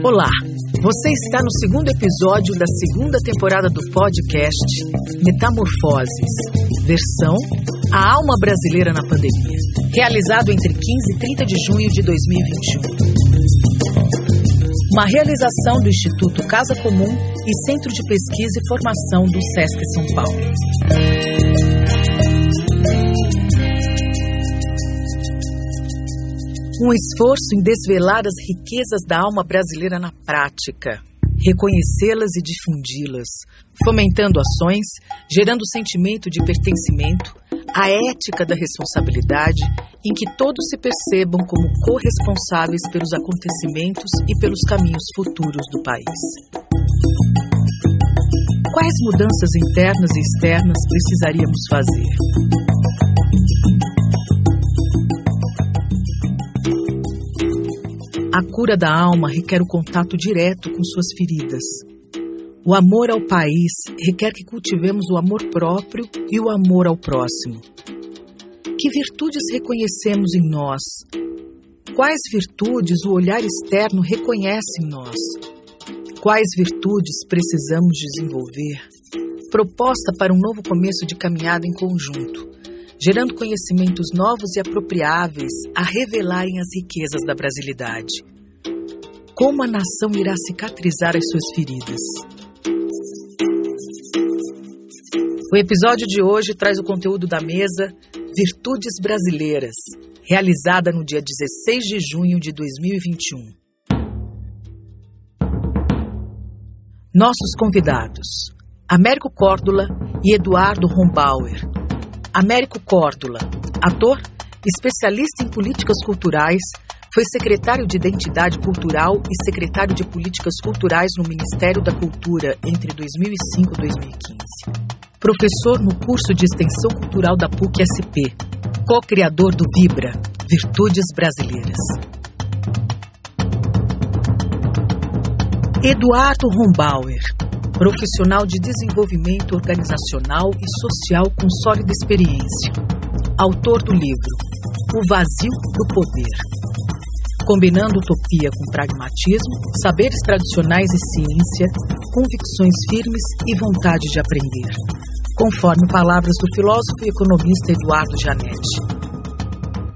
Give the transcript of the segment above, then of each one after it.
Olá, você está no segundo episódio da segunda temporada do podcast Metamorfoses, versão A Alma Brasileira na Pandemia, realizado entre 15 e 30 de junho de 2021. Uma realização do Instituto Casa Comum e Centro de Pesquisa e Formação do SESC São Paulo. Um esforço em desvelar as riquezas da alma brasileira na prática, reconhecê-las e difundi-las, fomentando ações, gerando o sentimento de pertencimento, a ética da responsabilidade, em que todos se percebam como corresponsáveis pelos acontecimentos e pelos caminhos futuros do país. Quais mudanças internas e externas precisaríamos fazer? A cura da alma requer o contato direto com suas feridas. O amor ao país requer que cultivemos o amor próprio e o amor ao próximo. Que virtudes reconhecemos em nós? Quais virtudes o olhar externo reconhece em nós? Quais virtudes precisamos desenvolver? Proposta para um novo começo de caminhada em conjunto, gerando conhecimentos novos e apropriáveis a revelarem as riquezas da brasilidade. Como a nação irá cicatrizar as suas feridas? O episódio de hoje traz o conteúdo da mesa Virtudes Brasileiras, realizada no dia 16 de junho de 2021. Nossos convidados: Américo Córdula e Eduardo Rombauer. Américo Córdula, ator, especialista em políticas culturais, foi secretário de Identidade Cultural e secretário de Políticas Culturais no Ministério da Cultura entre 2005 e 2015. Professor no curso de Extensão Cultural da PUC-SP. Co-criador do Vibra, Virtudes Brasileiras. Eduardo Rombauer, profissional de desenvolvimento organizacional e social com sólida experiência. Autor do livro O Vazio do Poder. Combinando utopia com pragmatismo, saberes tradicionais e ciência, convicções firmes e vontade de aprender. Conforme palavras do filósofo e economista Eduardo Janetti.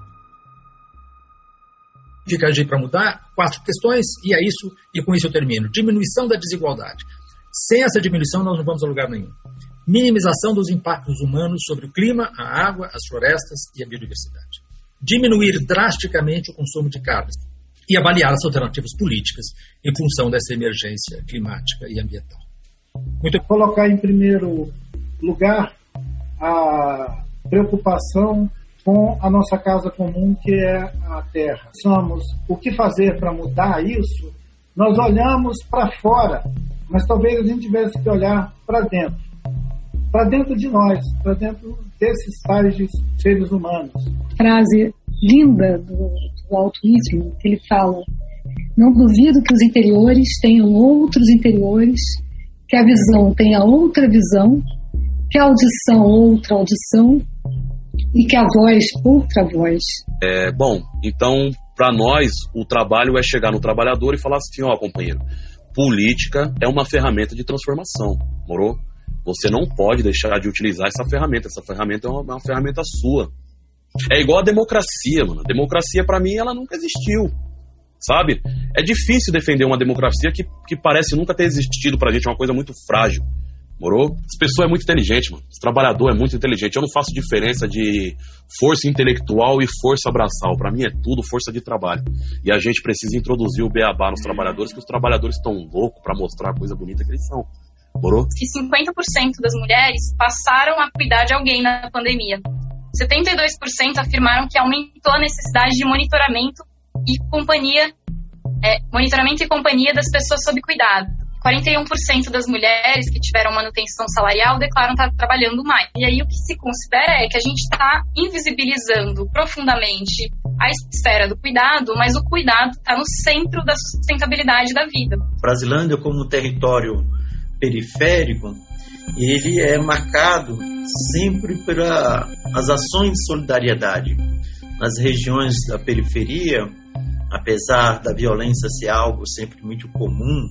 Fica a agir para mudar 4 questões, e é isso, e com isso eu termino. Diminuição da desigualdade. Sem essa diminuição, nós não vamos a lugar nenhum. Minimização dos impactos humanos sobre o clima, a água, as florestas e a biodiversidade. Diminuir drasticamente o consumo de carnes e avaliar as alternativas políticas em função dessa emergência climática e ambiental. Colocar em primeiro lugar a preocupação com a nossa casa comum, que é a terra. O que fazer para mudar isso? Nós olhamos para fora, mas talvez a gente tivesse que olhar para dentro de nós, para dentro desses tais seres humanos. Frase linda do Walt Whitman, que ele fala: não duvido que os interiores tenham outros interiores, que a visão tenha outra visão, que a audição outra audição e que a voz outra voz. Bom, então para nós o trabalho é chegar no trabalhador e falar assim: ó, companheiro, política é uma ferramenta de transformação, morou? Você não pode deixar de utilizar essa ferramenta é uma ferramenta sua. É igual a democracia, mano. A democracia, pra mim, ela nunca existiu, sabe? É difícil defender uma democracia que parece nunca ter existido pra gente, é uma coisa muito frágil, morou? As pessoas é muito inteligente, mano. Os trabalhadores é muito inteligente. Eu não faço diferença de força intelectual e força braçal. Pra mim é tudo força de trabalho. E a gente precisa introduzir o beabá nos trabalhadores, que os trabalhadores estão loucos pra mostrar a coisa bonita que eles são. Morou? Que 50% das mulheres passaram a cuidar de alguém na pandemia. 72% afirmaram que aumentou a necessidade de monitoramento e companhia das pessoas sob cuidado. 41% das mulheres que tiveram manutenção salarial declaram estar trabalhando mais. E aí o que se considera é que a gente está invisibilizando profundamente a esfera do cuidado, mas o cuidado está no centro da sustentabilidade da vida. Brasilândia, como território periférico, ele é marcado sempre pelas ações de solidariedade. Nas regiões da periferia, apesar da violência ser algo sempre muito comum,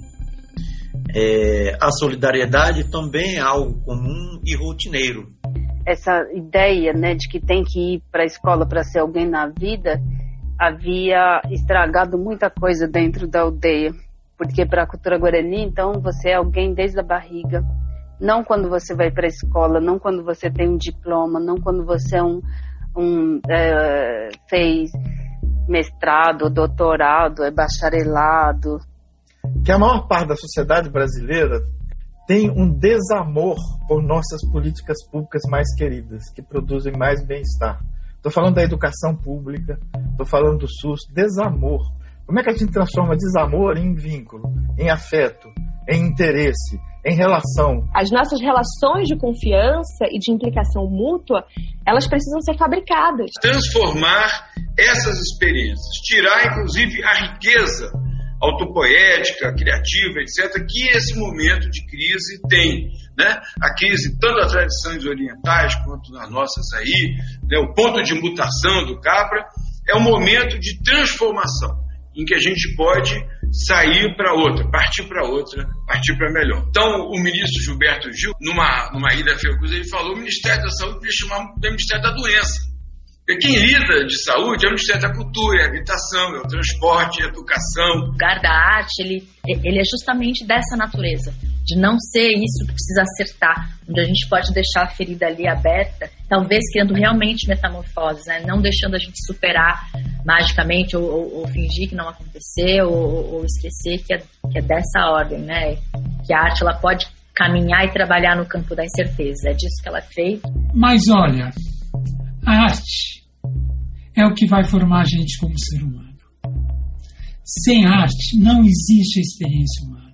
a solidariedade também é algo comum e rotineiro. Essa ideia, né, de que tem que ir para a escola para ser alguém na vida havia estragado muita coisa dentro da aldeia, porque para a cultura guarani, então, você é alguém desde a barriga, não quando você vai para a escola, não quando você tem um diploma, não quando você fez mestrado, doutorado, é bacharelado. Que a maior parte da sociedade brasileira tem um desamor por nossas políticas públicas mais queridas, que produzem mais bem-estar. Estou falando da educação pública, estou falando do SUS, desamor. Como é que a gente transforma desamor em vínculo, em afeto, em interesse, em relação? As nossas relações de confiança e de implicação mútua, elas precisam ser fabricadas. Transformar essas experiências, tirar inclusive a riqueza autopoética, criativa, etc., que esse momento de crise tem, né? A crise, tanto das tradições orientais quanto nas nossas aí, né? O ponto de mutação do Capra é um momento de transformação, em que a gente pode sair para outra, partir para melhor. Então, o ministro Gilberto Gil, numa ida a Fiocruz, ele falou: o Ministério da Saúde devia chamar o Ministério da Doença. Porque quem lida de saúde é o Ministério da Cultura, é a habitação, é o transporte, é a educação. O lugar da arte, ele é justamente dessa natureza, de não ser isso que precisa acertar, onde a gente pode deixar a ferida ali aberta, talvez criando realmente metamorfoses, né? Não deixando a gente superar magicamente ou fingir que não aconteceu ou esquecer que é dessa ordem, né? Que a arte ela pode caminhar e trabalhar no campo da incerteza, é disso que ela é feita. Mas olha, a arte é o que vai formar a gente como ser humano. Sem arte não existe a experiência humana.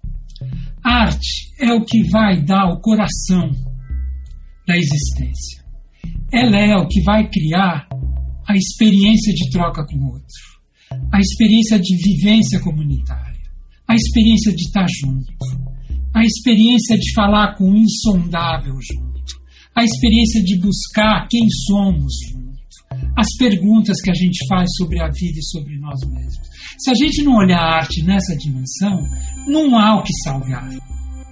A arte é o que vai dar o coração da existência. Ela é o que vai criar a experiência de troca com o outro, a experiência de vivência comunitária, a experiência de estar junto, a experiência de falar com o insondável junto, a experiência de buscar quem somos junto, as perguntas que a gente faz sobre a vida e sobre nós mesmos. Se a gente não olhar a arte nessa dimensão, não há o que salve a arte.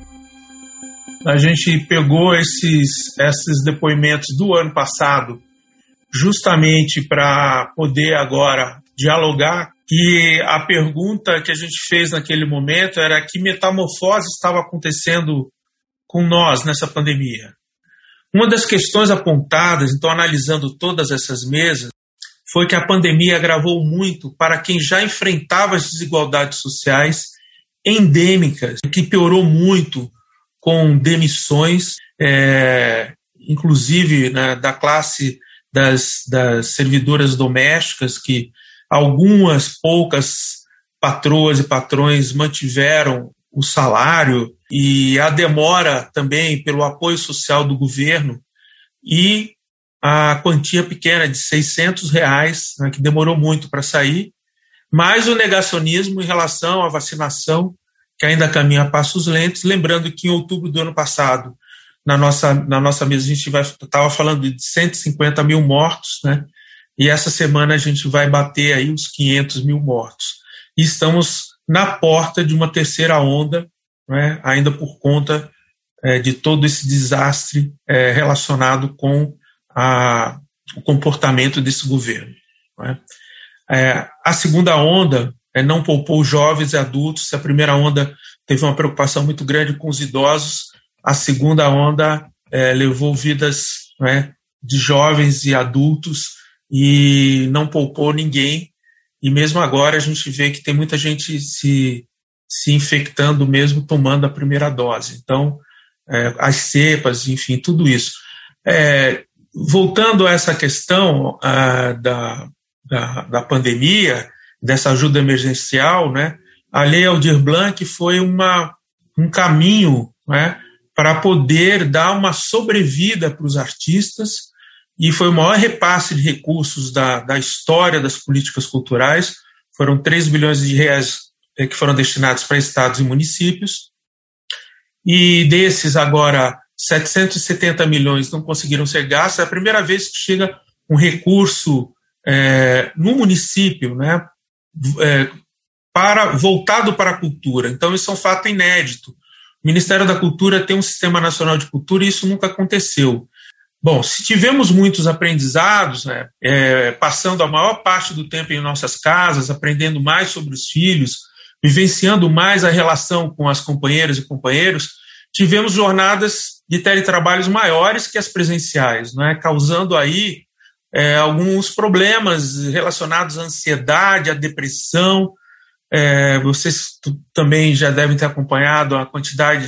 A gente pegou esses depoimentos do ano passado justamente para poder agora dialogar, e a pergunta que a gente fez naquele momento era que metamorfose estava acontecendo com nós nessa pandemia. Uma das questões apontadas, então, analisando todas essas mesas, foi que a pandemia agravou muito para quem já enfrentava as desigualdades sociais endêmicas, que piorou muito com demissões, inclusive, né, da classe das servidoras domésticas, que algumas poucas patroas e patrões mantiveram o salário, e a demora também pelo apoio social do governo, e a quantia pequena de R$600, né, que demorou muito para sair, mais o negacionismo em relação à vacinação, que ainda caminha a passos lentos. Lembrando que em outubro do ano passado, na nossa mesa, a gente estava falando de 150 mil mortos, né? E essa semana a gente vai bater aí os 500 mil mortos. E estamos na porta de uma terceira onda, né? Ainda por conta de todo esse desastre relacionado com o comportamento desse governo, né? A segunda onda não poupou jovens e adultos. A primeira onda teve uma preocupação muito grande com os idosos. A segunda onda levou vidas, né, de jovens e adultos e não poupou ninguém. E mesmo agora a gente vê que tem muita gente se infectando mesmo tomando a primeira dose. Então, as cepas, enfim, tudo isso. Voltando a essa questão da pandemia, dessa ajuda emergencial, né, a Lei Aldir Blanc foi um caminho, né, para poder dar uma sobrevida para os artistas, e foi o maior repasse de recursos da história das políticas culturais. Foram 3 bilhões de reais que foram destinados para estados e municípios, e desses agora 770 milhões não conseguiram ser gastos. É a primeira vez que chega um recurso no município, né, voltado para a cultura. Então, isso é um fato inédito. O Ministério da Cultura tem um Sistema Nacional de Cultura e isso nunca aconteceu. Bom, se tivemos muitos aprendizados, né, passando a maior parte do tempo em nossas casas, aprendendo mais sobre os filhos, vivenciando mais a relação com as companheiras e companheiros, tivemos jornadas de teletrabalhos maiores que as presenciais, né, causando aí alguns problemas relacionados à ansiedade, à depressão. Vocês também já devem ter acompanhado a quantidade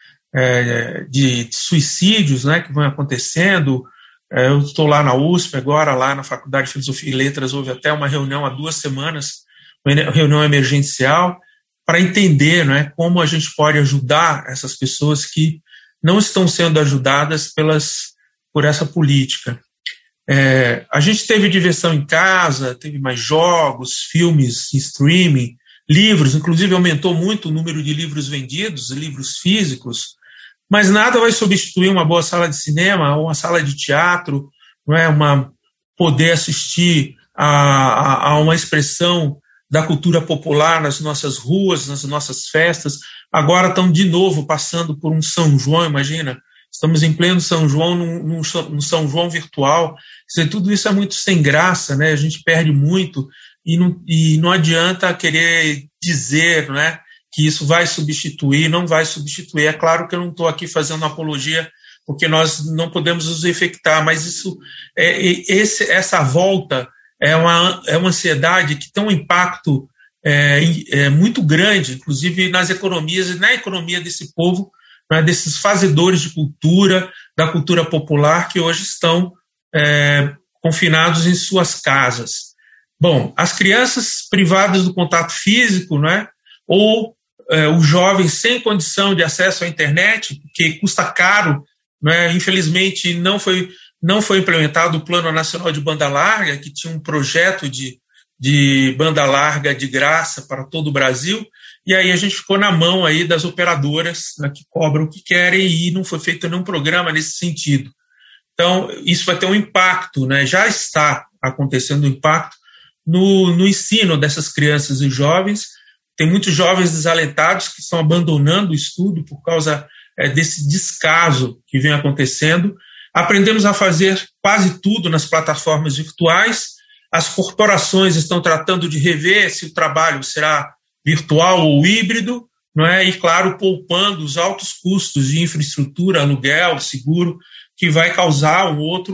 de suicídios, né, que vão acontecendo. Eu estou lá na USP agora, lá na Faculdade de Filosofia e Letras, houve até uma reunião há 2 semanas, uma reunião emergencial, para entender, né, como a gente pode ajudar essas pessoas que não estão sendo ajudadas por essa política. A gente teve diversão em casa, teve mais jogos, filmes em streaming, livros, inclusive aumentou muito o número de livros vendidos, livros físicos, mas nada vai substituir uma boa sala de cinema ou uma sala de teatro, não é? Poder assistir a uma expressão da cultura popular nas nossas ruas, nas nossas festas. Agora estão de novo passando por um São João, imagina, estamos em pleno São João, num São João virtual. Tudo isso é muito sem graça, né? A gente perde muito e não adianta querer dizer, né, que isso vai substituir, não vai substituir. É claro que eu não estou aqui fazendo apologia, porque nós não podemos nos infectar, mas isso, essa volta é uma ansiedade que tem um impacto muito grande, inclusive nas economias e na economia desse povo, né, desses fazedores de cultura, da cultura popular, que hoje estão confinados em suas casas. Bom, as crianças privadas do contato físico, né, ou os jovens sem condição de acesso à internet, porque custa caro, né, infelizmente não foi implementado o Plano Nacional de Banda Larga, que tinha um projeto de banda larga de graça para todo o Brasil, e aí a gente ficou na mão aí das operadoras, né, que cobram o que querem, e não foi feito nenhum programa nesse sentido. Então, isso vai ter um impacto, né, já está acontecendo um impacto no ensino dessas crianças e jovens. Tem muitos jovens desalentados que estão abandonando o estudo por causa desse descaso que vem acontecendo. Aprendemos a fazer quase tudo nas plataformas virtuais. As corporações estão tratando de rever se o trabalho será virtual ou híbrido, não é? E, claro, poupando os altos custos de infraestrutura, aluguel, seguro, que vai causar um outro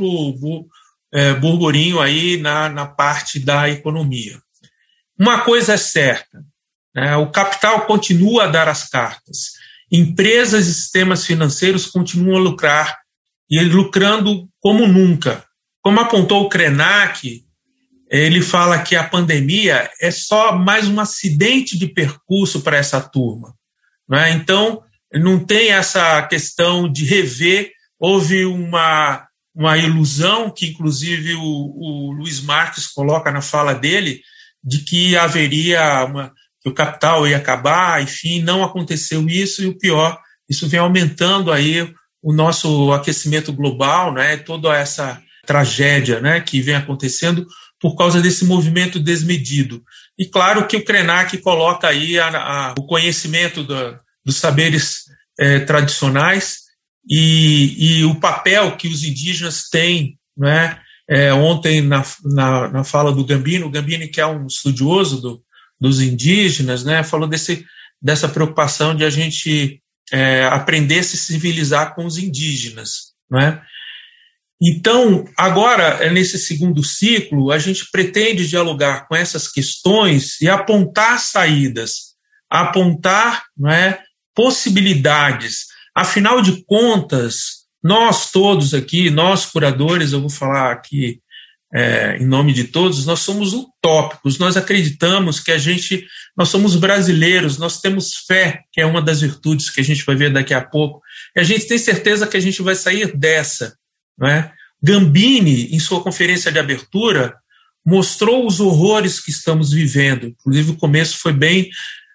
burburinho aí na parte da economia. Uma coisa é certa, né? O capital continua a dar as cartas. Empresas e sistemas financeiros continuam a lucrar, e lucrando como nunca. Como apontou o Krenak, ele fala que a pandemia é só mais um acidente de percurso para essa turma, né? Então, não tem essa questão de rever. Houve uma ilusão que, inclusive, o Luiz Marques coloca na fala dele, de que que o capital ia acabar, enfim, não aconteceu isso, e o pior, isso vem aumentando aí o nosso aquecimento global, né, toda essa tragédia, né, que vem acontecendo por causa desse movimento desmedido. E claro que o Krenak coloca aí o conhecimento dos saberes tradicionais e o papel que os indígenas têm, né? Ontem, na fala do Gambino, que é um estudioso dos indígenas, né, falou dessa preocupação de a gente aprender a se civilizar com os indígenas, né? Então, agora, nesse segundo ciclo, a gente pretende dialogar com essas questões e apontar saídas, apontar, né, possibilidades. Afinal de contas, nós todos aqui, nós curadores, eu vou falar aqui em nome de todos, nós somos utópicos, nós acreditamos que nós somos brasileiros, nós temos fé, que é uma das virtudes que a gente vai ver daqui a pouco, e a gente tem certeza que a gente vai sair dessa, né? Gambini, em sua conferência de abertura, mostrou os horrores que estamos vivendo. Inclusive, o começo foi bem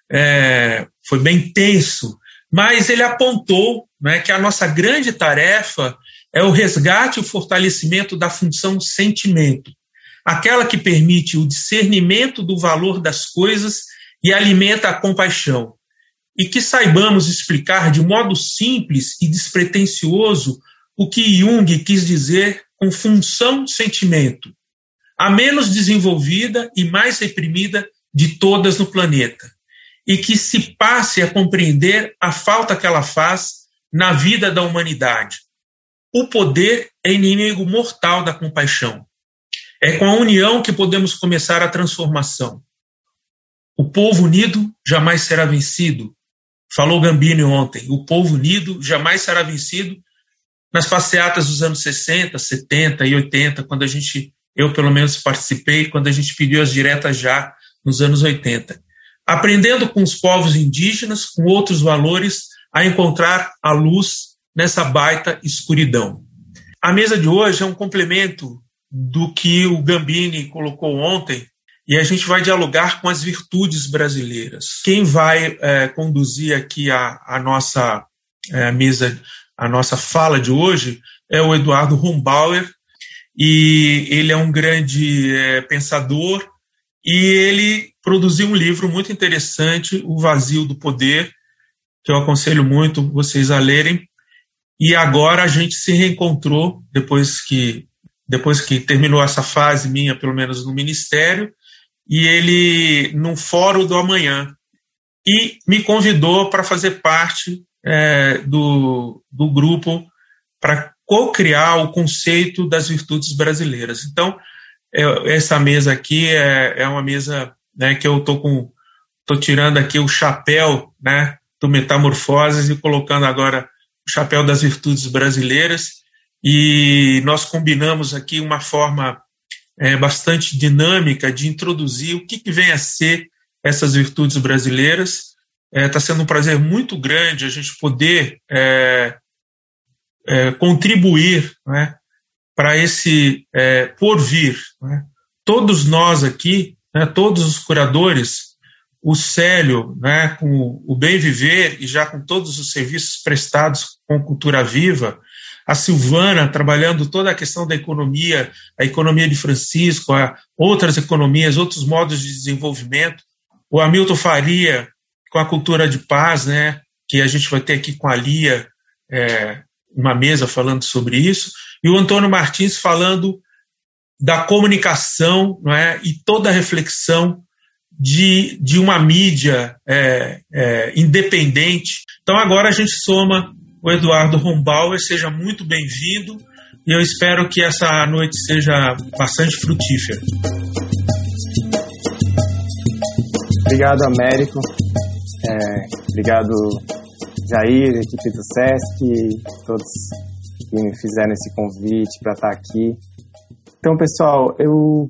tenso, mas ele apontou, né, que a nossa grande tarefa é o resgate e o fortalecimento da função sentimento. aquela que permite o discernimento do valor das coisas e alimenta a compaixão, e que saibamos explicar de modo simples e despretensioso o que Jung quis dizer com função-sentimento, a menos desenvolvida e mais reprimida de todas no planeta, e que se passe a compreender a falta que ela faz na vida da humanidade. O poder é inimigo mortal da compaixão. É com a união que podemos começar a transformação. O povo unido jamais será vencido. Falou Gambini ontem. O povo unido jamais será vencido. Nas passeatas dos anos 60, 70 e 80, quando eu pelo menos participei, quando a gente pediu as diretas já nos anos 80. Aprendendo com os povos indígenas, com outros valores, a encontrar a luz nessa baita escuridão. A mesa de hoje é um complemento do que o Gambini colocou ontem, e a gente vai dialogar com as virtudes brasileiras. Quem vai conduzir aqui a nossa mesa, a nossa fala de hoje, é o Eduardo Rombauer, e ele é um grande pensador, e ele produziu um livro muito interessante, O Vazio do Poder, que eu aconselho muito vocês a lerem, e agora a gente se reencontrou, depois que terminou essa fase minha, pelo menos no Ministério, e ele, num fórum do amanhã, e me convidou para fazer parte do grupo para co-criar o conceito das virtudes brasileiras. Então, essa mesa aqui é uma mesa, né, que eu estou tirando aqui o chapéu, né, do Metamorfoses e colocando agora o chapéu das virtudes brasileiras, e nós combinamos aqui uma forma bastante dinâmica de introduzir o que vem a ser essas virtudes brasileiras. Está sendo um prazer muito grande a gente poder contribuir, né, para esse porvir. Né? Todos nós aqui, né, todos os curadores, o Célio, né, com o Bem Viver e já com todos os serviços prestados com Cultura Viva, a Silvana trabalhando toda a questão da economia, a economia de Francisco, outras economias, outros modos de desenvolvimento, o Hamilton Faria com a Cultura de Paz, né, que a gente vai ter aqui com a Lia uma mesa falando sobre isso, e o Antônio Martins falando da comunicação, não é, e toda a reflexão de uma mídia independente. Então agora a gente soma o Eduardo Rombauer. Seja muito bem-vindo, e eu espero que essa noite seja bastante frutífera. Obrigado, Américo. Obrigado, Jair, equipe do SESC, todos que me fizeram esse convite para estar aqui. Então, pessoal, eu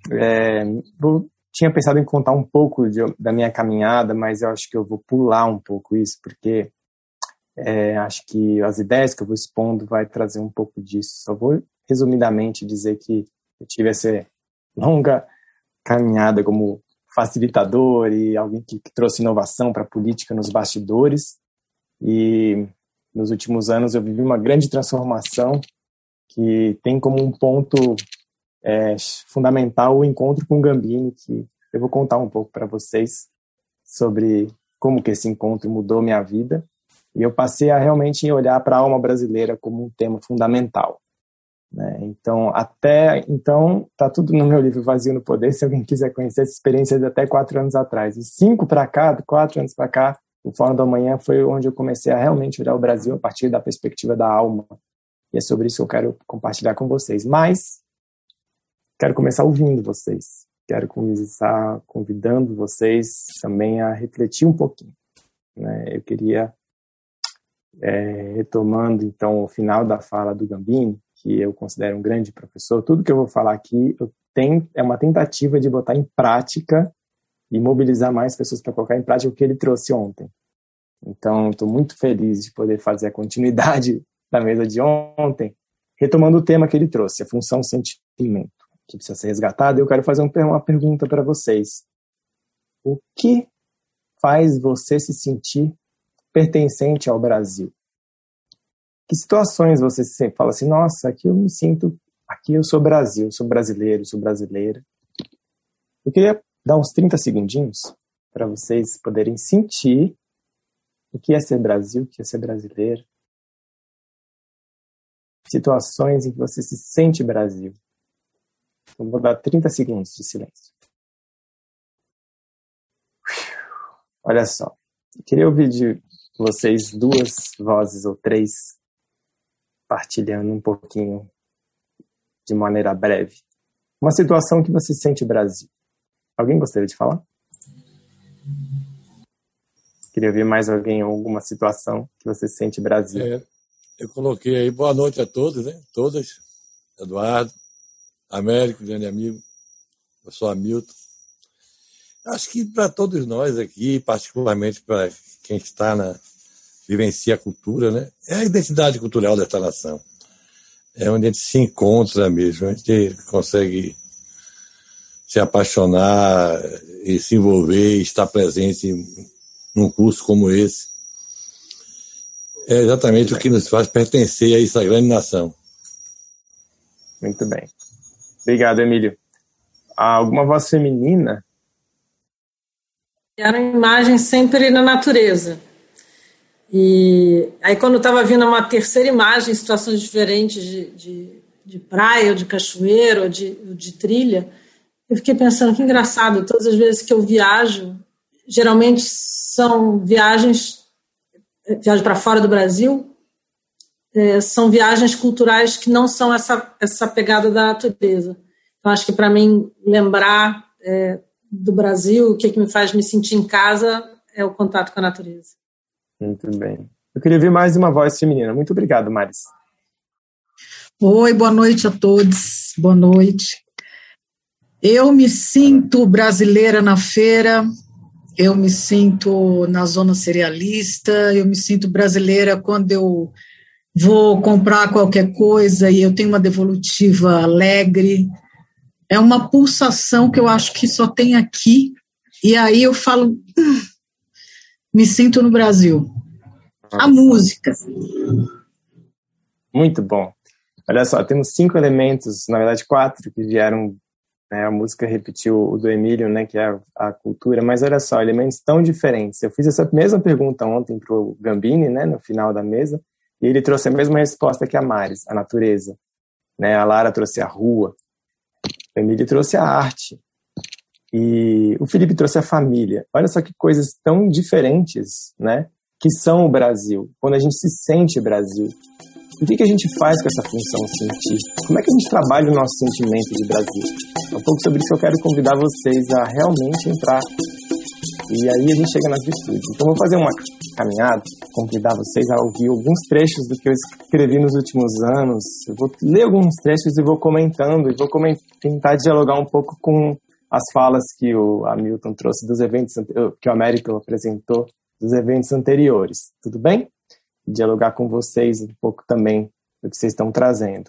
tinha pensado em contar um pouco da minha caminhada, mas eu acho que eu vou pular um pouco isso, porque acho que as ideias que eu vou expondo vai trazer um pouco disso. Só vou resumidamente dizer que eu tive essa longa caminhada como facilitador e alguém que trouxe inovação para a política nos bastidores, e nos últimos anos eu vivi uma grande transformação que tem como um ponto fundamental o encontro com o Gambini, que eu vou contar um pouco para vocês sobre como que esse encontro mudou minha vida, e eu passei a realmente olhar para a alma brasileira como um tema fundamental, né? Então, tá tudo no meu livro Vazio no Poder, se alguém quiser conhecer essa experiência de até 4 anos atrás. E 4 anos para cá, o Fórum do Amanhã foi onde eu comecei a realmente olhar o Brasil a partir da perspectiva da alma, e é sobre isso que eu quero compartilhar com vocês. Mas quero começar ouvindo vocês, quero começar convidando vocês também a refletir um pouquinho, né? Eu queria, retomando então o final da fala do Gambini, que eu considero um grande professor, tudo que eu vou falar aqui é uma tentativa de botar em prática e mobilizar mais pessoas para colocar em prática o que ele trouxe ontem. Então, estou muito feliz de poder fazer a continuidade da mesa de ontem, retomando o tema que ele trouxe, a função sentimento, que precisa ser resgatado. Eu quero fazer uma pergunta para vocês. O que faz você se sentir pertencente ao Brasil? Que situações você sempre fala assim, nossa, aqui eu me sinto aqui eu sou Brasil, eu sou brasileiro, eu sou brasileira. Eu queria dar uns 30 segundinhos para vocês poderem sentir o que é ser Brasil, o que é ser brasileiro. Situações em que você se sente Brasil. Eu vou dar 30 segundos de silêncio. Olha só, eu queria ouvir de vocês 2 vozes ou 3 partilhando um pouquinho de maneira breve. Uma situação que você sente Brasil. Alguém gostaria de falar? Queria ouvir mais alguém ou alguma situação que você sente Brasil. Eu coloquei aí, boa noite a todos, né? Todas. Eduardo, Américo, grande amigo. Eu sou Hamilton. Acho que para todos nós aqui, particularmente para quem vivencia a cultura, né? É a identidade cultural desta nação. É onde a gente se encontra mesmo, a gente consegue se apaixonar e se envolver e estar presente num curso como esse. É exatamente o que nos faz pertencer a essa grande nação. Muito bem. Obrigado, Emílio. Há alguma voz feminina? Era uma imagem sempre na natureza. E aí, quando estava vindo uma terceira imagem, em situações diferentes de praia, ou de cachoeira, ou de trilha, eu fiquei pensando que engraçado, todas as vezes que eu viajo, geralmente são viagens para fora do Brasil, são viagens culturais que não são essa pegada da natureza. Então, acho que para mim lembrar do Brasil, o que me faz me sentir em casa é o contato com a natureza. Muito bem. Eu queria ouvir mais uma voz feminina. Muito obrigado, Maris. Oi, boa noite a todos. Boa noite. Eu me sinto brasileira na feira, eu me sinto na zona cerealista, eu me sinto brasileira quando eu vou comprar qualquer coisa e eu tenho uma devolutiva alegre. É uma pulsação que eu acho que só tem aqui, e aí eu falo, me sinto no Brasil. A música. Muito bom. Olha só, temos 5 elementos, na verdade 4, que vieram, a música repetiu o do Emílio, né, que é a cultura, mas olha só, elementos tão diferentes. Eu fiz essa mesma pergunta ontem para o Gambini, né, no final da mesa, e ele trouxe a mesma resposta que a Maris, a natureza. Né, a Lara trouxe a rua, o Emílio trouxe a arte, e o Felipe trouxe a família. Olha só que coisas tão diferentes, né, que são o Brasil. Quando a gente se sente Brasil, o que a gente faz com essa função sentir? Como é que a gente trabalha o nosso sentimento de Brasil? É um pouco sobre isso que eu quero convidar vocês a realmente entrar. E aí a gente chega nas virtudes. Então vou fazer uma caminhada, convidar vocês a ouvir alguns trechos do que eu escrevi nos últimos anos. Eu vou ler alguns trechos e vou comentando, e vou tentar dialogar um pouco com as falas que o Hamilton trouxe dos eventos, que o Américo apresentou dos eventos anteriores. Tudo bem? Dialogar com vocês um pouco também do que vocês estão trazendo.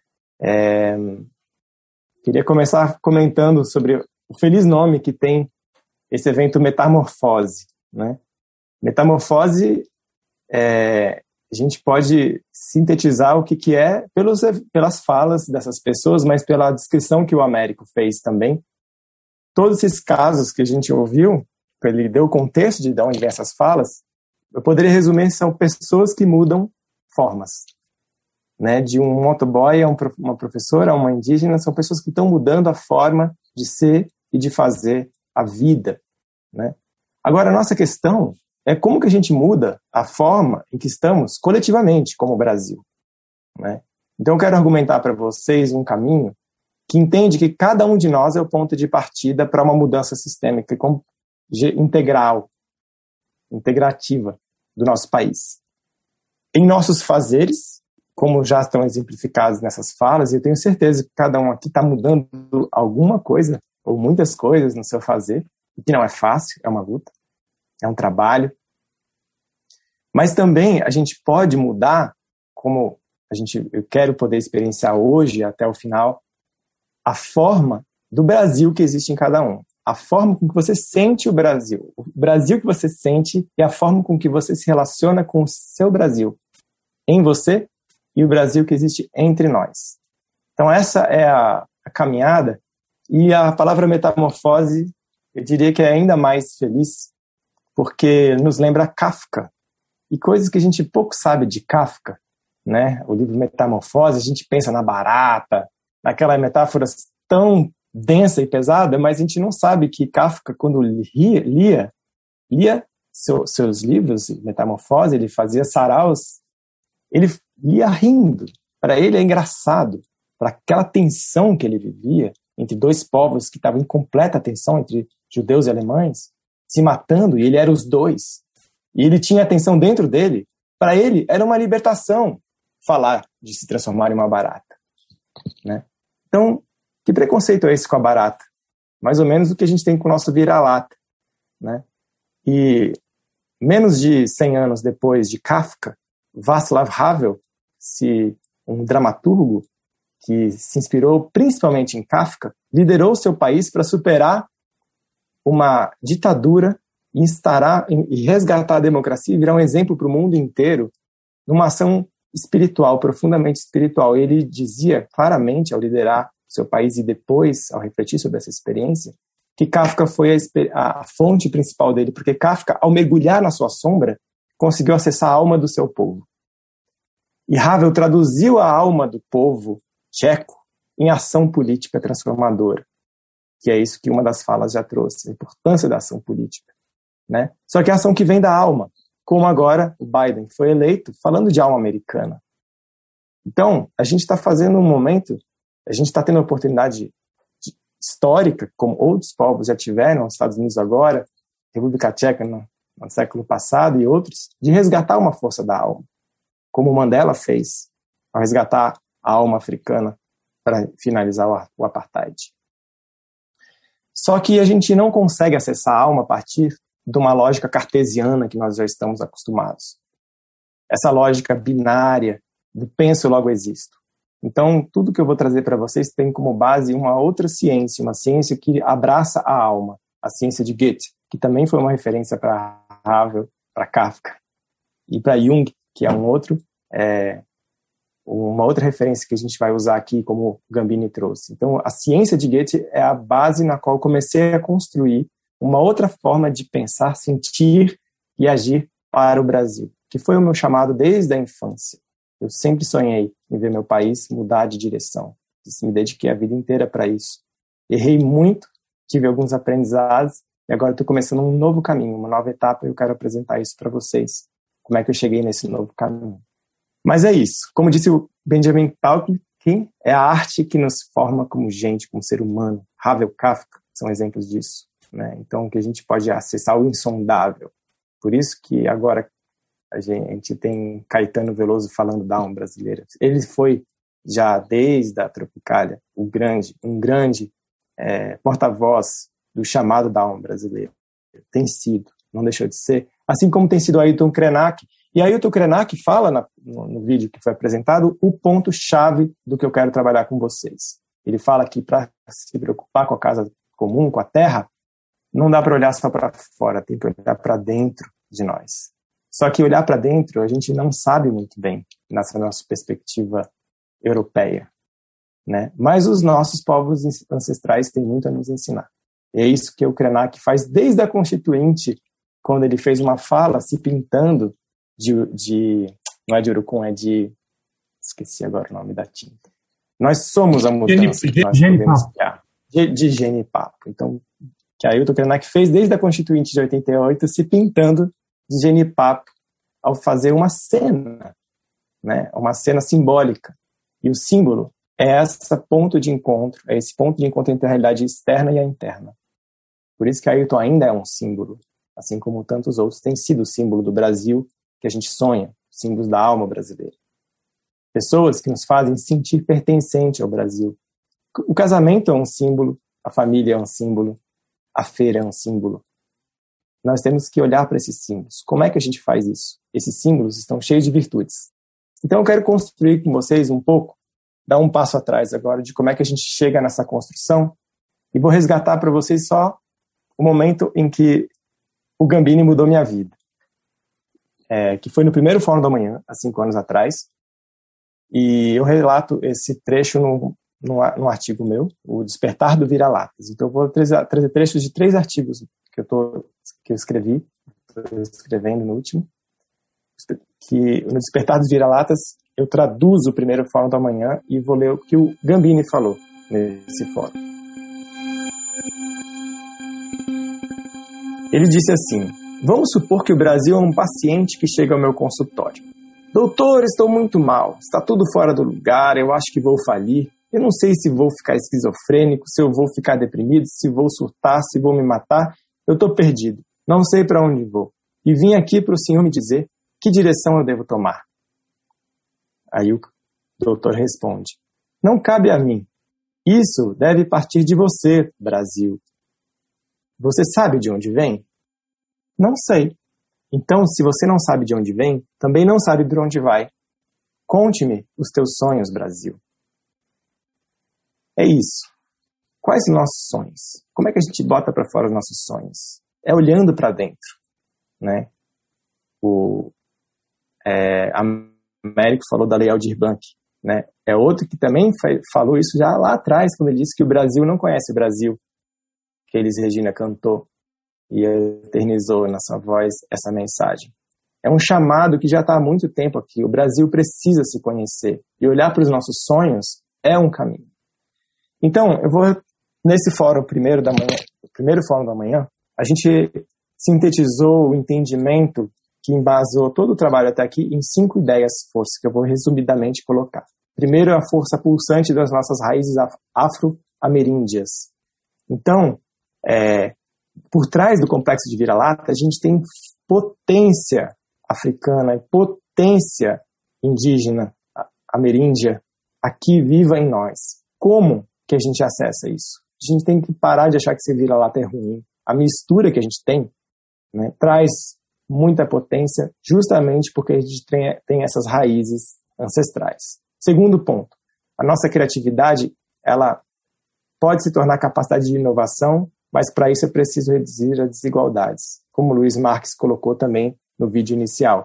Queria começar comentando sobre o feliz nome que tem esse evento Metamorfose. Né? Metamorfose, a gente pode sintetizar o que é pelas falas dessas pessoas, mas pela descrição que o Américo fez também. Todos esses casos que a gente ouviu, ele deu o contexto de onde vem essas falas, eu poderia resumir, são pessoas que mudam formas. Né? De um motoboy a uma professora, a uma indígena, são pessoas que estão mudando a forma de ser e de fazer a vida. Né? Agora, a nossa questão é como que a gente muda a forma em que estamos coletivamente, como o Brasil. Né? Então, eu quero argumentar para vocês um caminho que entende que cada um de nós é o ponto de partida para uma mudança sistêmica integral, integrativa do nosso país. Em nossos fazeres, como já estão exemplificados nessas falas, e eu tenho certeza que cada um aqui está mudando alguma coisa, ou muitas coisas no seu fazer, o que não é fácil, é uma luta, é um trabalho. Mas também a gente pode mudar, como eu quero poder experienciar hoje, até o final, a forma do Brasil que existe em cada um. A forma com que você sente o Brasil que você sente e a forma com que você se relaciona com o seu Brasil, em você e o Brasil que existe entre nós. Então essa é a caminhada, e a palavra metamorfose, eu diria que é ainda mais feliz, porque nos lembra Kafka, e coisas que a gente pouco sabe de Kafka, né? O livro Metamorfose, a gente pensa na barata, naquela metáfora tão densa e pesada, mas a gente não sabe que Kafka, quando lia seus livros, Metamorfose, ele fazia saraus, ele lia rindo. Para ele é engraçado, para aquela tensão que ele vivia entre dois povos que estavam em completa tensão, entre judeus e alemães, se matando, e ele era os dois. E ele tinha a tensão dentro dele. Para ele era uma libertação falar de se transformar em uma barata, né? Então, que preconceito é esse com a barata? Mais ou menos o que a gente tem com o nosso vira-lata, né? E menos de 100 anos depois de Kafka, Václav Havel, um dramaturgo que se inspirou principalmente em Kafka, liderou seu país para superar uma ditadura e resgatar a democracia e virar um exemplo para o mundo inteiro numa ação espiritual, profundamente espiritual. Ele dizia claramente, ao liderar seu país e depois, ao refletir sobre essa experiência, que Kafka foi a fonte principal dele, porque Kafka, ao mergulhar na sua sombra, conseguiu acessar a alma do seu povo. E Havel traduziu a alma do povo tcheco em ação política transformadora, que é isso que uma das falas já trouxe, a importância da ação política, né? Só que é a ação que vem da alma, como agora o Biden foi eleito falando de alma americana. Então, a gente está fazendo um momento, a gente está tendo a oportunidade histórica, como outros povos já tiveram, os Estados Unidos agora, República Tcheca no século passado e outros, de resgatar uma força da alma, como Mandela fez, ao resgatar a alma africana para finalizar o apartheid. Só que a gente não consegue acessar a alma a partir de uma lógica cartesiana que nós já estamos acostumados. Essa lógica binária do penso logo existo. Então, tudo que eu vou trazer para vocês tem como base uma outra ciência, uma ciência que abraça a alma, a ciência de Goethe, que também foi uma referência para Havel, para Kafka, e para Jung, que é uma outra referência que a gente vai usar aqui, como o Gambini trouxe. Então, a ciência de Goethe é a base na qual eu comecei a construir uma outra forma de pensar, sentir e agir para o Brasil, que foi o meu chamado desde a infância. Eu sempre sonhei em ver meu país mudar de direção. Me dediquei a vida inteira para isso. Errei muito, tive alguns aprendizados, e agora estou começando um novo caminho, uma nova etapa, e eu quero apresentar isso para vocês. Como é que eu cheguei nesse novo caminho. Mas é isso. Como disse o Benjamin Taukling, é a arte que nos forma como gente, como ser humano. Havel, Kafka são exemplos disso, né? Então, que a gente pode acessar o insondável. Por isso que agora a gente tem Caetano Veloso falando da alma brasileira. Ele foi, já desde a Tropicália, um grande porta-voz do chamado da alma brasileira. Tem sido, não deixou de ser. Assim como tem sido Ailton Krenak. E Ailton Krenak fala no vídeo que foi apresentado o ponto-chave do que eu quero trabalhar com vocês. Ele fala que para se preocupar com a casa comum, com a terra, não dá para olhar só para fora, tem que olhar para dentro de nós. Só que olhar para dentro a gente não sabe muito bem nessa nossa perspectiva europeia, né? Mas os nossos povos ancestrais têm muito a nos ensinar. E é isso que o Krenak faz desde a Constituinte, quando ele fez uma fala se pintando não é de urucum, é de... Esqueci agora o nome da tinta. Nós somos a mudança que nós podemos criar. De genipapo. Então, que Ailton Krenak fez desde a Constituinte de 88, se pintando de genipapo, ao fazer uma cena, né? Uma cena simbólica. E o símbolo é esse ponto de encontro entre a realidade externa e a interna. Por isso que Ailton ainda é um símbolo, assim como tantos outros têm sido o símbolo do Brasil, que a gente sonha, símbolos da alma brasileira. Pessoas que nos fazem sentir pertencente ao Brasil. O casamento é um símbolo, a família é um símbolo, a feira é um símbolo. Nós temos que olhar para esses símbolos. Como é que a gente faz isso? Esses símbolos estão cheios de virtudes. Então eu quero construir com vocês um pouco, dar um passo atrás agora de como é que a gente chega nessa construção, e vou resgatar para vocês só o momento em que o Gambini mudou minha vida. Que foi no primeiro Fórum da Manhã, há 5 anos atrás, e eu relato esse trecho num artigo meu, o Despertar do Vira-Latas. Então eu vou trazer trechos de 3 artigos que eu escrevi, estou escrevendo no último, que no Despertar dos Vira-Latas eu traduzo o primeiro Fórum da Manhã e vou ler o que o Gambini falou nesse fórum. Ele disse assim: vamos supor que o Brasil é um paciente que chega ao meu consultório. Doutor, estou muito mal, está tudo fora do lugar, eu acho que vou falir, eu não sei se vou ficar esquizofrênico, se eu vou ficar deprimido, se vou surtar, se vou me matar, eu estou perdido, não sei para onde vou. E vim aqui para o senhor me dizer que direção eu devo tomar. Aí o doutor responde: não cabe a mim, isso deve partir de você, Brasil. Você sabe de onde vem? Não sei. Então, se você não sabe de onde vem, também não sabe por onde vai. Conte-me os teus sonhos, Brasil. É isso. Quais são os nossos sonhos? Como é que a gente bota para fora os nossos sonhos? É olhando para dentro, né? Américo falou da Lei Aldir Blanc, né? É outro que também falou isso já lá atrás, quando ele disse que o Brasil não conhece o Brasil, que Elis Regina cantou e eternizou na sua voz essa mensagem. É um chamado que já está há muito tempo aqui. O Brasil precisa se conhecer. E olhar para os nossos sonhos é um caminho. Então, eu vou, nesse fórum, primeiro fórum da manhã, a gente sintetizou o entendimento que embasou todo o trabalho até aqui em 5 ideias forças, que eu vou resumidamente colocar. Primeiro, a força pulsante das nossas raízes afro-ameríndias. Então, por trás do complexo de vira-lata, a gente tem potência africana e potência indígena, ameríndia, aqui viva em nós. Como que a gente acessa isso? A gente tem que parar de achar que esse vira-lata é ruim. A mistura que a gente tem, né, traz muita potência justamente porque a gente tem essas raízes ancestrais. Segundo ponto, a nossa criatividade, ela pode se tornar capacidade de inovação, mas para isso é preciso reduzir as desigualdades, como o Luiz Marques colocou também no vídeo inicial.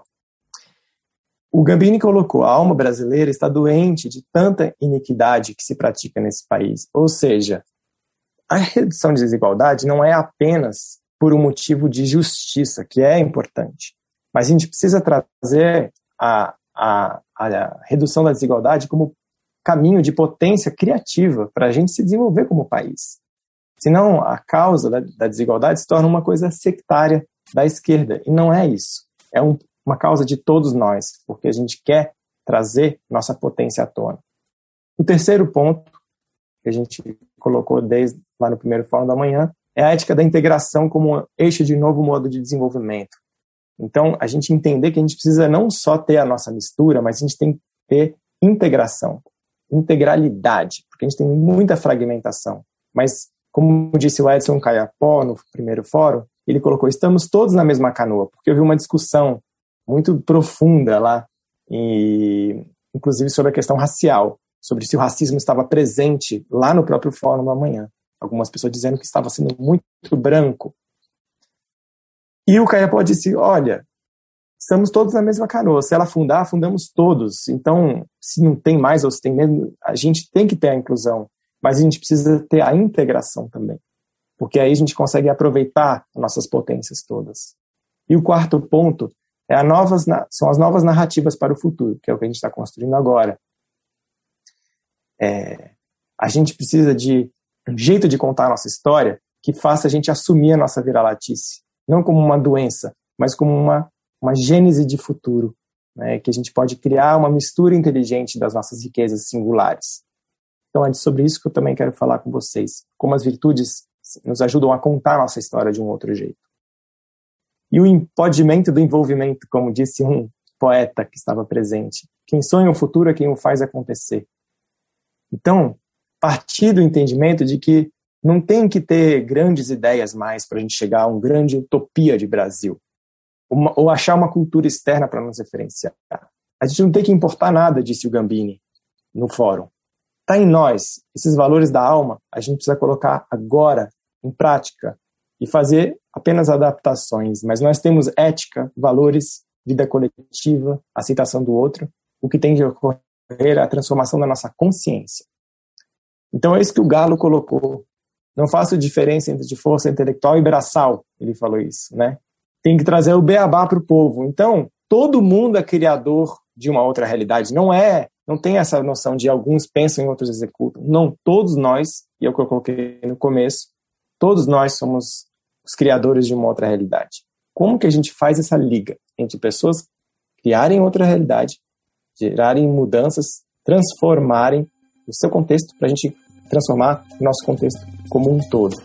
O Gambini colocou: a alma brasileira está doente de tanta iniquidade que se pratica nesse país. Ou seja, a redução de desigualdade não é apenas por um motivo de justiça, que é importante, mas a gente precisa trazer a redução da desigualdade como caminho de potência criativa para a gente se desenvolver como país. Senão, a causa da desigualdade se torna uma coisa sectária da esquerda. E não é isso. É uma causa de todos nós, porque a gente quer trazer nossa potência à tona. O terceiro ponto, que a gente colocou desde lá no primeiro fórum da manhã, é a ética da integração como um eixo de novo modo de desenvolvimento. Então, a gente entender que a gente precisa não só ter a nossa mistura, mas a gente tem que ter integração, integralidade, porque a gente tem muita fragmentação. Mas, como disse o Edson Caiapó no primeiro fórum, ele colocou: estamos todos na mesma canoa, porque houve uma discussão muito profunda lá, inclusive sobre a questão racial, sobre se o racismo estava presente lá no próprio fórum da manhã. Algumas pessoas dizendo que estava sendo muito branco. E o Caiapó disse: olha, estamos todos na mesma canoa, se ela afundar, afundamos todos. Então, se não tem mais ou se tem menos, a gente tem que ter a inclusão, mas a gente precisa ter a integração também, porque aí a gente consegue aproveitar as nossas potências todas. E o quarto ponto são as novas narrativas para o futuro, que é o que a gente está construindo agora. A gente precisa de um jeito de contar a nossa história que faça a gente assumir a nossa vira-latice, não como uma doença, mas como uma gênese de futuro, né, que a gente pode criar uma mistura inteligente das nossas riquezas singulares. Então é sobre isso que eu também quero falar com vocês, como as virtudes nos ajudam a contar a nossa história de um outro jeito. E o impedimento do envolvimento, como disse um poeta que estava presente: quem sonha o futuro é quem o faz acontecer. Então, partir do entendimento de que não tem que ter grandes ideias mais para a gente chegar a uma grande utopia de Brasil, ou achar uma cultura externa para nos referenciar. A gente não tem que importar nada, disse o Gambini no fórum. Está em nós. Esses valores da alma a gente precisa colocar agora em prática e fazer apenas adaptações. Mas nós temos ética, valores, vida coletiva, aceitação do outro. O que tem de ocorrer é a transformação da nossa consciência. Então é isso que o Galo colocou. Não faço diferença entre força intelectual e braçal, ele falou isso, né? Tem que trazer o beabá para o povo. Então, todo mundo é criador de uma outra realidade. Não tem essa noção de alguns pensam e outros executam. Não, todos nós, e é o que eu coloquei no começo, todos nós somos os criadores de uma outra realidade. Como que a gente faz essa liga entre pessoas criarem outra realidade, gerarem mudanças, transformarem o seu contexto para a gente transformar o nosso contexto como um todo.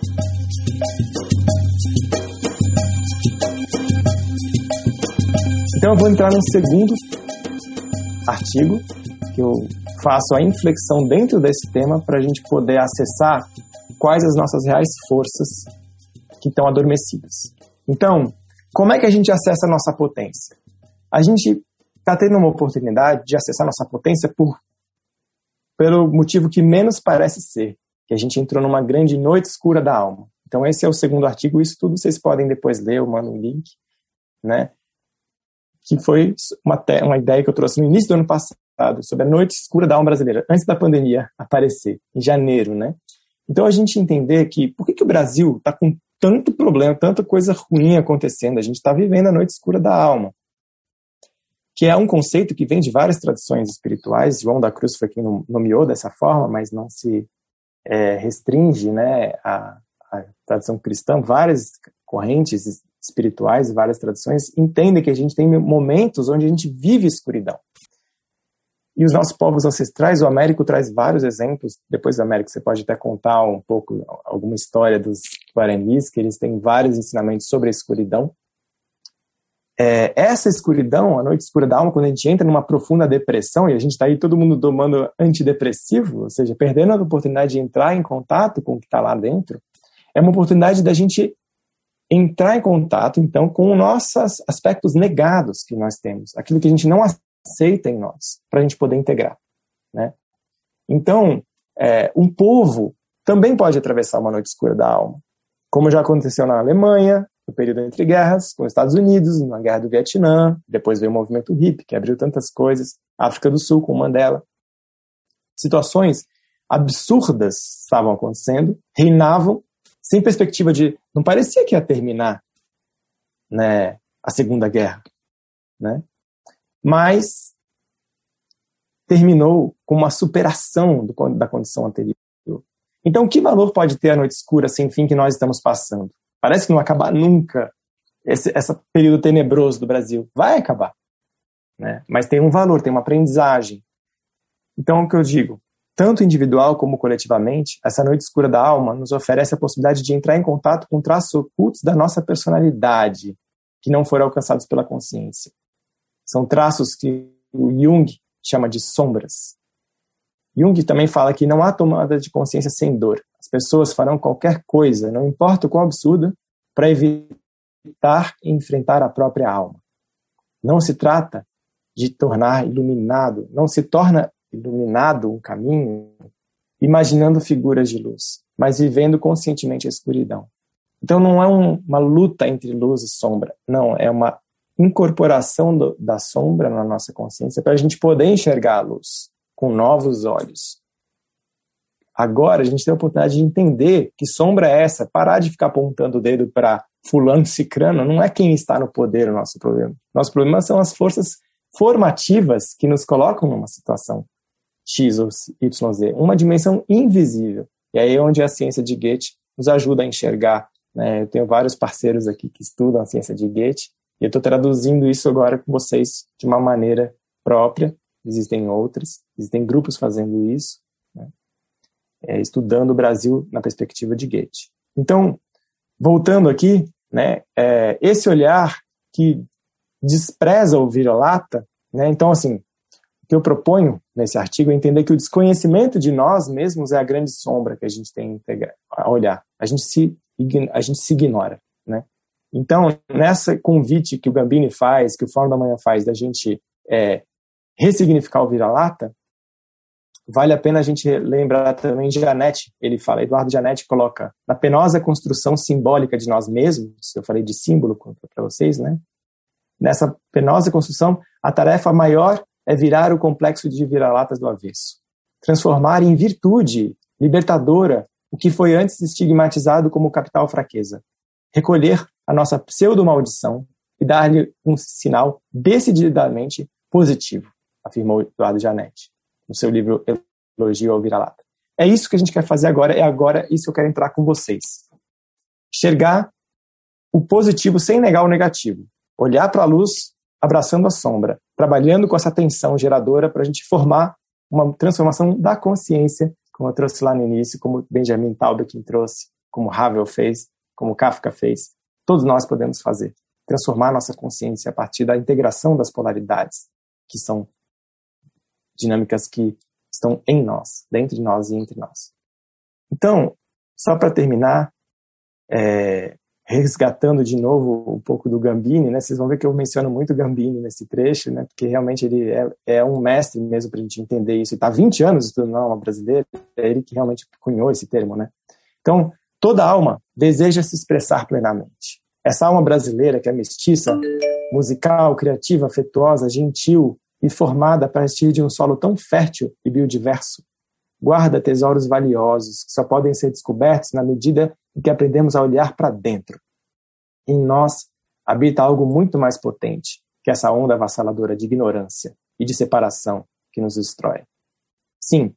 Então eu vou entrar no segundo artigo, que eu faço a inflexão dentro desse tema para a gente poder acessar quais as nossas reais forças que estão adormecidas. Então, como é que a gente acessa a nossa potência? A gente está tendo uma oportunidade de acessar a nossa potência pelo motivo que menos parece ser, que a gente entrou numa grande noite escura da alma. Então esse é o segundo artigo, isso tudo vocês podem depois ler, eu mando um link, né? Que foi uma ideia que eu trouxe no início do ano passado, sobre a noite escura da alma brasileira, antes da pandemia aparecer, em janeiro, né? Então a gente entender que, por que o Brasil está com tanto problema, tanta coisa ruim acontecendo? A gente está vivendo a noite escura da alma, que é um conceito que vem de várias tradições espirituais. João da Cruz foi quem nomeou dessa forma, mas não se restringe, né, à tradição cristã. Várias correntes espirituais, várias tradições entendem que a gente tem momentos onde a gente vive escuridão. E os nossos povos ancestrais, o Américo traz vários exemplos. Depois do Américo você pode até contar um pouco, alguma história dos Guaranis, que eles têm vários ensinamentos sobre a escuridão. Essa escuridão, a noite escura da alma, quando a gente entra numa profunda depressão, e a gente está aí todo mundo tomando antidepressivo, ou seja, perdendo a oportunidade de entrar em contato com o que está lá dentro, é uma oportunidade da gente entrar em contato, então, com os nossos aspectos negados que nós temos, aquilo que a gente não aceita em nós, para a gente poder integrar, né? Então, um povo também pode atravessar uma noite escura da alma, como já aconteceu na Alemanha, no período entre guerras, com os Estados Unidos, na Guerra do Vietnã, depois veio o movimento hippie, que abriu tantas coisas, África do Sul, com Mandela. Situações absurdas estavam acontecendo, reinavam, sem perspectiva de... Não parecia que ia terminar, né, a Segunda Guerra, né? Mas terminou com uma superação da condição anterior. Então, que valor pode ter a noite escura sem fim que nós estamos passando? Parece que não vai acabar nunca esse período tenebroso do Brasil. Vai acabar, né? Mas tem um valor, tem uma aprendizagem. Então, o que eu digo, tanto individual como coletivamente, essa noite escura da alma nos oferece a possibilidade de entrar em contato com traços ocultos da nossa personalidade, que não foram alcançados pela consciência. São traços que o Jung chama de sombras. Jung também fala que não há tomada de consciência sem dor. As pessoas farão qualquer coisa, não importa o quão absurda, para evitar enfrentar a própria alma. Não se trata de tornar iluminado, não se torna iluminado um caminho imaginando figuras de luz, mas vivendo conscientemente a escuridão. Então não é uma luta entre luz e sombra, não, é uma incorporação da sombra na nossa consciência para a gente poder enxergar a luz com novos olhos. Agora a gente tem a oportunidade de entender que sombra é essa, parar de ficar apontando o dedo para fulano, cicrano, não é quem está no poder o nosso problema. Nosso problema são as forças formativas que nos colocam numa situação X ou YZ, uma dimensão invisível. E aí é onde a ciência de Goethe nos ajuda a enxergar, né? Eu tenho vários parceiros aqui que estudam a ciência de Goethe e eu estou traduzindo isso agora com vocês de uma maneira própria. Existem outras, existem grupos fazendo isso, né? Estudando o Brasil na perspectiva de Goethe. Então, voltando aqui, né, esse olhar que despreza o vira-lata, né, então, assim, o que eu proponho nesse artigo é entender que o desconhecimento de nós mesmos é a grande sombra que a gente tem a olhar. A gente se ignora, né? Então, nessa convite que o Gambini faz, que o Fórum da Manhã faz, da gente ressignificar o vira-lata, vale a pena a gente lembrar também de Janetti. Ele fala, Eduardo Janetti coloca, na penosa construção simbólica de nós mesmos, eu falei de símbolo para vocês, né? Nessa penosa construção, a tarefa maior é virar o complexo de vira-latas do avesso. Transformar em virtude libertadora, o que foi antes estigmatizado como capital fraqueza. Recolher a nossa pseudo-maldição e dar-lhe um sinal decididamente positivo, afirmou Eduardo Janetti, no seu livro Elogio ao Vira-Lata. É isso que a gente quer fazer agora, é agora isso que eu quero entrar com vocês. Enxergar o positivo sem negar o negativo. Olhar para a luz, abraçando a sombra, trabalhando com essa tensão geradora para a gente formar uma transformação da consciência, como eu trouxe lá no início, como Benjamin Taubek trouxe, como Havel fez, como Kafka fez. Todos nós podemos fazer. Transformar nossa consciência a partir da integração das polaridades, que são dinâmicas que estão em nós, dentro de nós e entre nós. Então, só para terminar, resgatando de novo um pouco do Gambini, né? Vocês vão ver que eu menciono muito Gambini nesse trecho, né? Porque realmente ele é um mestre mesmo para a gente entender isso. Ele está há 20 anos estudando a alma brasileira, é ele que realmente cunhou esse termo, né? Então, toda alma deseja se expressar plenamente. Essa alma brasileira, que é mestiça, musical, criativa, afetuosa, gentil e formada a partir de um solo tão fértil e biodiverso, guarda tesouros valiosos que só podem ser descobertos na medida em que aprendemos a olhar para dentro. Em nós habita algo muito mais potente que essa onda avassaladora de ignorância e de separação que nos destrói. Sim,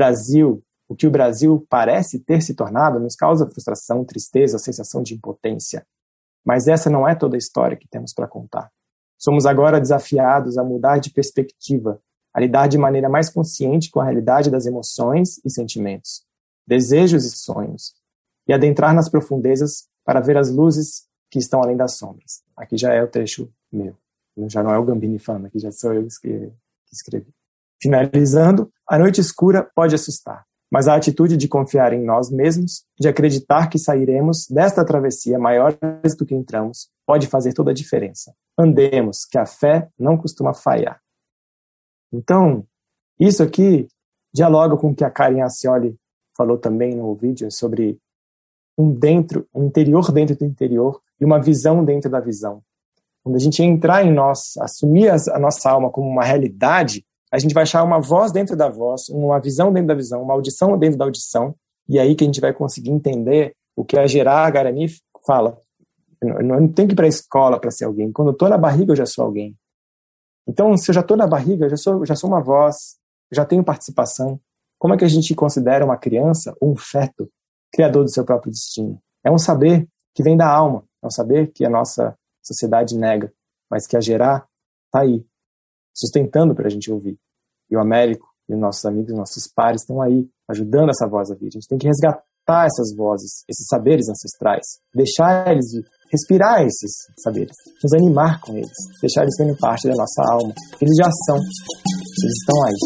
o que o Brasil parece ter se tornado nos causa frustração, tristeza, sensação de impotência. Mas essa não é toda a história que temos para contar. Somos agora desafiados a mudar de perspectiva, a lidar de maneira mais consciente com a realidade das emoções e sentimentos, desejos e sonhos, e adentrar nas profundezas para ver as luzes que estão além das sombras. Aqui já é o trecho meu, já não é o Gambini falando, aqui já sou eu que escrevi. Finalizando, a noite escura pode assustar, mas a atitude de confiar em nós mesmos, de acreditar que sairemos desta travessia maiores do que entramos, pode fazer toda a diferença. Andemos, que a fé não costuma falhar. Então, isso aqui dialoga com o que a Karen Ascioli falou também no vídeo sobre um interior dentro do interior e uma visão dentro da visão. Quando a gente entrar em nós, assumir a nossa alma como uma realidade, a gente vai achar uma voz dentro da voz, uma visão dentro da visão, uma audição dentro da audição, e aí que a gente vai conseguir entender o que a Gerard Guarani fala. Eu não tenho que ir para a escola para ser alguém. Quando eu estou na barriga, eu já sou alguém. Então, se eu já estou na barriga, eu já sou uma voz, eu já tenho participação. Como é que a gente considera uma criança ou um feto criador do seu próprio destino? É um saber que vem da alma, é um saber que a nossa sociedade nega, mas que a Gerard está aí, sustentando para a gente ouvir. E o Américo e os nossos amigos, nossos pares estão aí, ajudando essa voz a vir. A gente tem que resgatar essas vozes, esses saberes ancestrais, deixar eles respirar esses saberes, nos animar com eles, deixar eles serem parte da nossa alma. Eles já são, eles estão aí.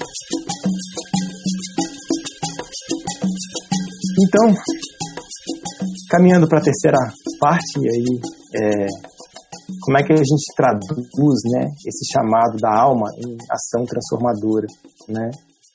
Então, caminhando para a terceira parte, e aí, como é que a gente traduz, né, esse chamado da alma em ação transformadora, né?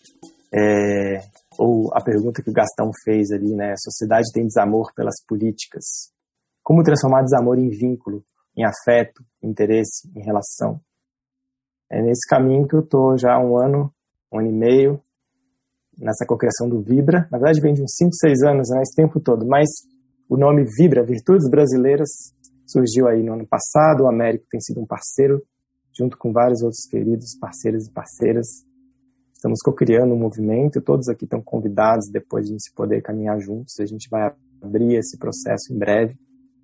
Ou a pergunta que o Gastão fez ali, né? A sociedade tem desamor pelas políticas. Como transformar desamor em vínculo, em afeto, em interesse, em relação? É nesse caminho que eu estou já há um ano e meio, nessa cocriação do Vibra. Na verdade, vem de uns 5, 6 anos, né, esse tempo todo. Mas o nome Vibra, Virtudes Brasileiras, surgiu aí no ano passado. O Américo tem sido um parceiro, junto com vários outros queridos parceiros e parceiras. Estamos cocriando um movimento. Todos aqui estão convidados depois de a gente poder caminhar juntos. A gente vai abrir esse processo em breve.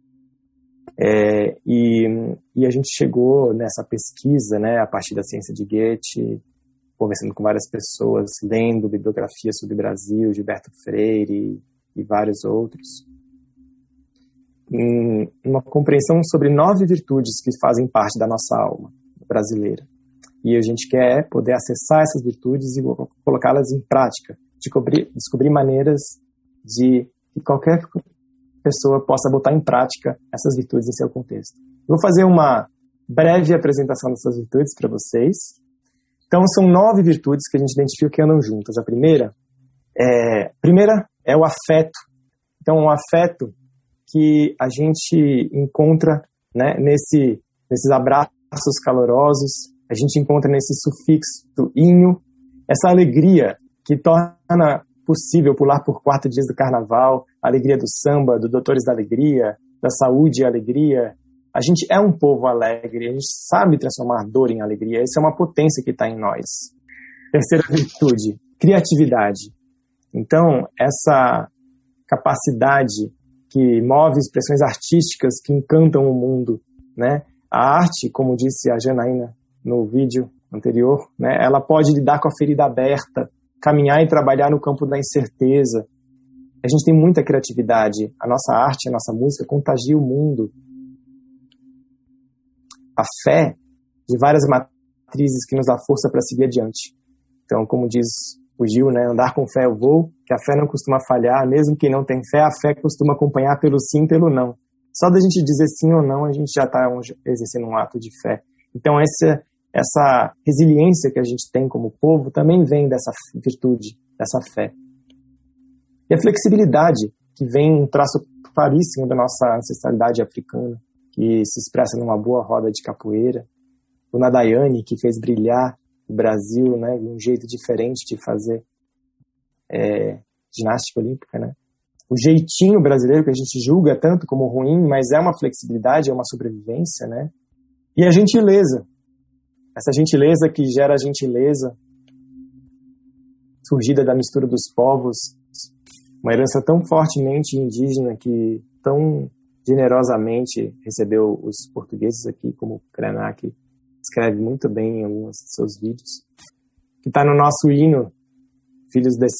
E a gente chegou nessa pesquisa, né, a partir da ciência de Goethe, conversando com várias pessoas, lendo bibliografia sobre o Brasil, Gilberto Freire e vários outros, em uma compreensão sobre 9 virtudes que fazem parte da nossa alma brasileira. E a gente quer poder acessar essas virtudes e colocá-las em prática, descobrir maneiras de que qualquer pessoa possa botar em prática essas virtudes em seu contexto. Eu vou fazer uma breve apresentação dessas virtudes para vocês. Então, são 9 virtudes que a gente identifica que andam juntas. A primeira é o afeto. Então, um afeto que a gente encontra, né, nesses abraços calorosos, a gente encontra nesse sufixo inho, essa alegria que torna possível pular por 4 dias do carnaval, a alegria do samba, do Doutores da Alegria, da saúde e alegria. A gente é um povo alegre, a gente sabe transformar dor em alegria. Essa é uma potência que está em nós. Terceira virtude, criatividade. Então, essa capacidade que move expressões artísticas que encantam o mundo, né? A arte, como disse a Janaína no vídeo anterior, né? Ela pode lidar com a ferida aberta, caminhar e trabalhar no campo da incerteza. A gente tem muita criatividade. A nossa arte, a nossa música contagia o mundo. A fé de várias matrizes que nos dá força para seguir adiante. Então, como diz o Gil, né, andar com fé eu vou, que a fé não costuma falhar, mesmo quem não tem fé, a fé costuma acompanhar pelo sim, pelo não. Só da gente dizer sim ou não, a gente já está exercendo um ato de fé. Então, essa resiliência que a gente tem como povo também vem dessa virtude, dessa fé. E a flexibilidade, que vem um traço claríssimo da nossa ancestralidade africana, que se expressa numa boa roda de capoeira. O Nadayane, que fez brilhar o Brasil, né, de um jeito diferente de fazer ginástica olímpica, né? O jeitinho brasileiro, que a gente julga tanto como ruim, mas é uma flexibilidade, é uma sobrevivência, né? E a gentileza. Essa gentileza que gera gentileza, surgida da mistura dos povos, uma herança tão fortemente indígena que tão generosamente recebeu os portugueses aqui, como o Krenak escreve muito bem em alguns de seus vídeos, que está no nosso hino, filhos desse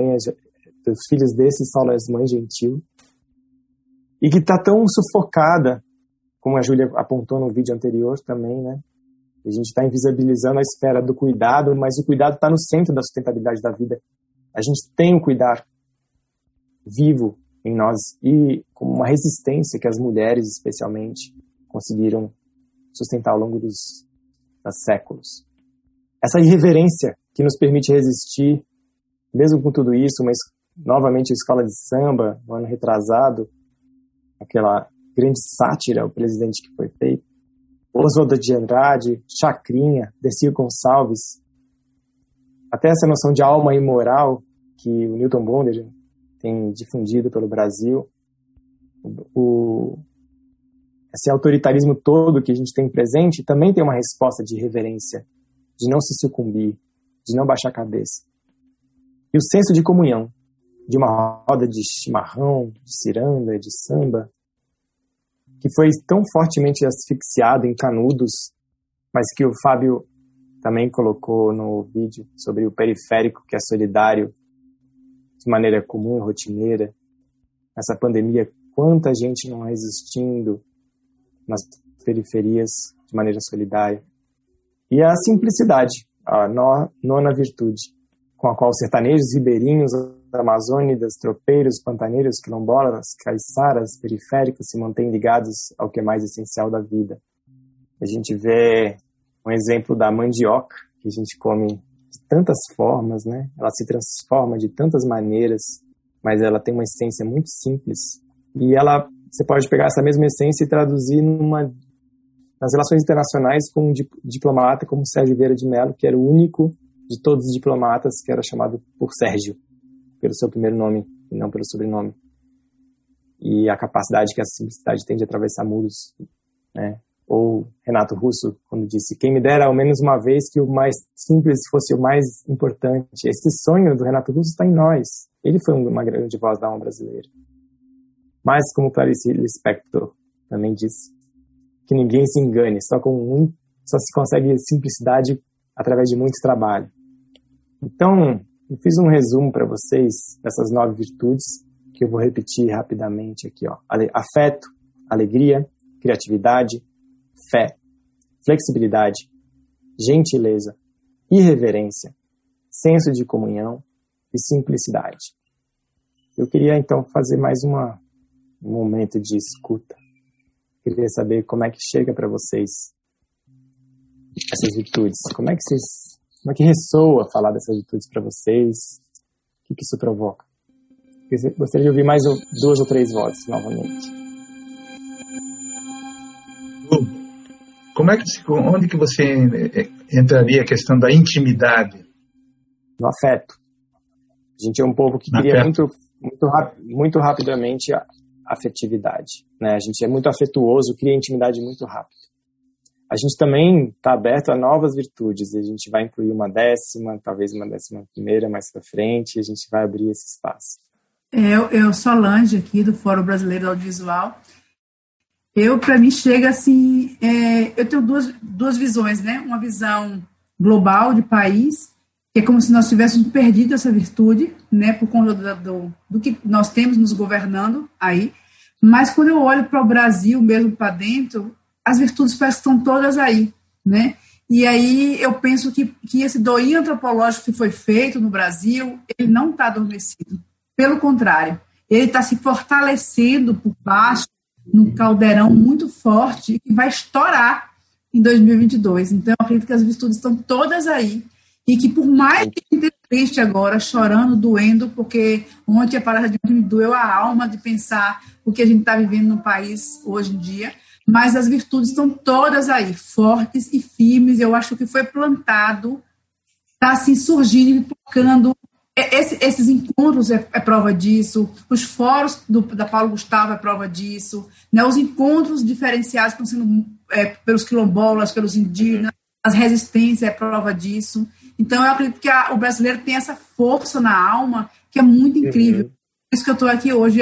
solo és mãe gentil, e que está tão sufocada, como a Júlia apontou no vídeo anterior também, né? A gente está invisibilizando a esfera do cuidado, mas o cuidado está no centro da sustentabilidade da vida. A gente tem o cuidar vivo em nós e com uma resistência que as mulheres, especialmente, conseguiram sustentar ao longo dos séculos. Essa irreverência que nos permite resistir, mesmo com tudo isso, mas novamente a escola de samba, no ano retrasado, aquela grande sátira ao presidente que foi feito, Oswaldo de Andrade, Chacrinha, Dercy Gonçalves, até essa noção de alma imoral que o Newton Bonder tem difundido pelo Brasil, esse autoritarismo todo que a gente tem presente também tem uma resposta de reverência, de não se sucumbir, de não baixar a cabeça. E o senso de comunhão, de uma roda de chimarrão, de ciranda, de samba, que foi tão fortemente asfixiado em Canudos, mas que o Fábio também colocou no vídeo sobre o periférico, que é solidário de maneira comum e rotineira. Essa pandemia, quanta gente não resistindo nas periferias de maneira solidária. E a simplicidade, a nona virtude, com a qual sertanejos, ribeirinhos, amazônidas, tropeiros, pantaneiros, quilombolas, caiçaras, periféricos se mantêm ligados ao que é mais essencial da vida. A gente vê um exemplo da mandioca, que a gente come de tantas formas, né? Ela se transforma de tantas maneiras, mas ela tem uma essência muito simples. E você pode pegar essa mesma essência e traduzir nas relações internacionais com um diplomata como Sérgio Vieira de Mello, que era o único de todos os diplomatas que era chamado por Sérgio, pelo seu primeiro nome e não pelo sobrenome. E a capacidade que essa simplicidade tem de atravessar muros, né? Ou Renato Russo, quando disse: quem me dera ao menos uma vez que o mais simples fosse o mais importante. Esse sonho do Renato Russo está em nós. Ele foi uma grande voz da alma brasileira. Mas, como Clarice Lispector também disse, que ninguém se engane, só se consegue simplicidade através de muito trabalho. Então, eu fiz um resumo para vocês dessas 9 virtudes, que eu vou repetir rapidamente aqui, ó. Afeto, alegria, criatividade, fé, flexibilidade, gentileza, irreverência, senso de comunhão e simplicidade. Eu queria, então, fazer mais um momento de escuta. Queria saber como é que chega para vocês essas virtudes. Como é que ressoa falar dessas virtudes para vocês? O que isso provoca? Eu gostaria de ouvir mais 2 ou 3 vozes novamente. Onde que você entraria a questão da intimidade? No afeto. A gente é um povo que cria muito rapidamente a afetividade, né? A gente é muito afetuoso, cria intimidade muito rápido. A gente também está aberto a novas virtudes, e a gente vai incluir uma 10ª, talvez uma 11ª mais para frente, e a gente vai abrir esse espaço. Eu sou Solange, aqui do Fórum Brasileiro do Audiovisual. Para mim, chega assim, eu tenho duas visões, né? Uma visão global de país, que é como se nós tivéssemos perdido essa virtude, né? Por conta do que nós temos nos governando aí. Mas quando eu olho para o Brasil, mesmo para dentro, as virtudes parecem que estão todas aí, né? E aí eu penso que esse doinho antropológico que foi feito no Brasil, ele não está adormecido. Pelo contrário, ele está se fortalecendo por baixo, num caldeirão muito forte, que vai estourar em 2022. Então, eu acredito que as virtudes estão todas aí, e que por mais que a gente esteja triste agora, chorando, doendo, porque ontem a parada de me doeu a alma de pensar o que a gente está vivendo no país hoje em dia, mas as virtudes estão todas aí, fortes e firmes. Eu acho que foi plantado, está assim, surgindo e tocando. Esses encontros é prova disso, os fóruns da Paulo Gustavo é prova disso, né? Os encontros diferenciados estão sendo pelos quilombolas, pelos indígenas, as resistências é prova disso. Então, eu acredito que o brasileiro tem essa força na alma que é muito incrível. Por isso que eu estou aqui hoje.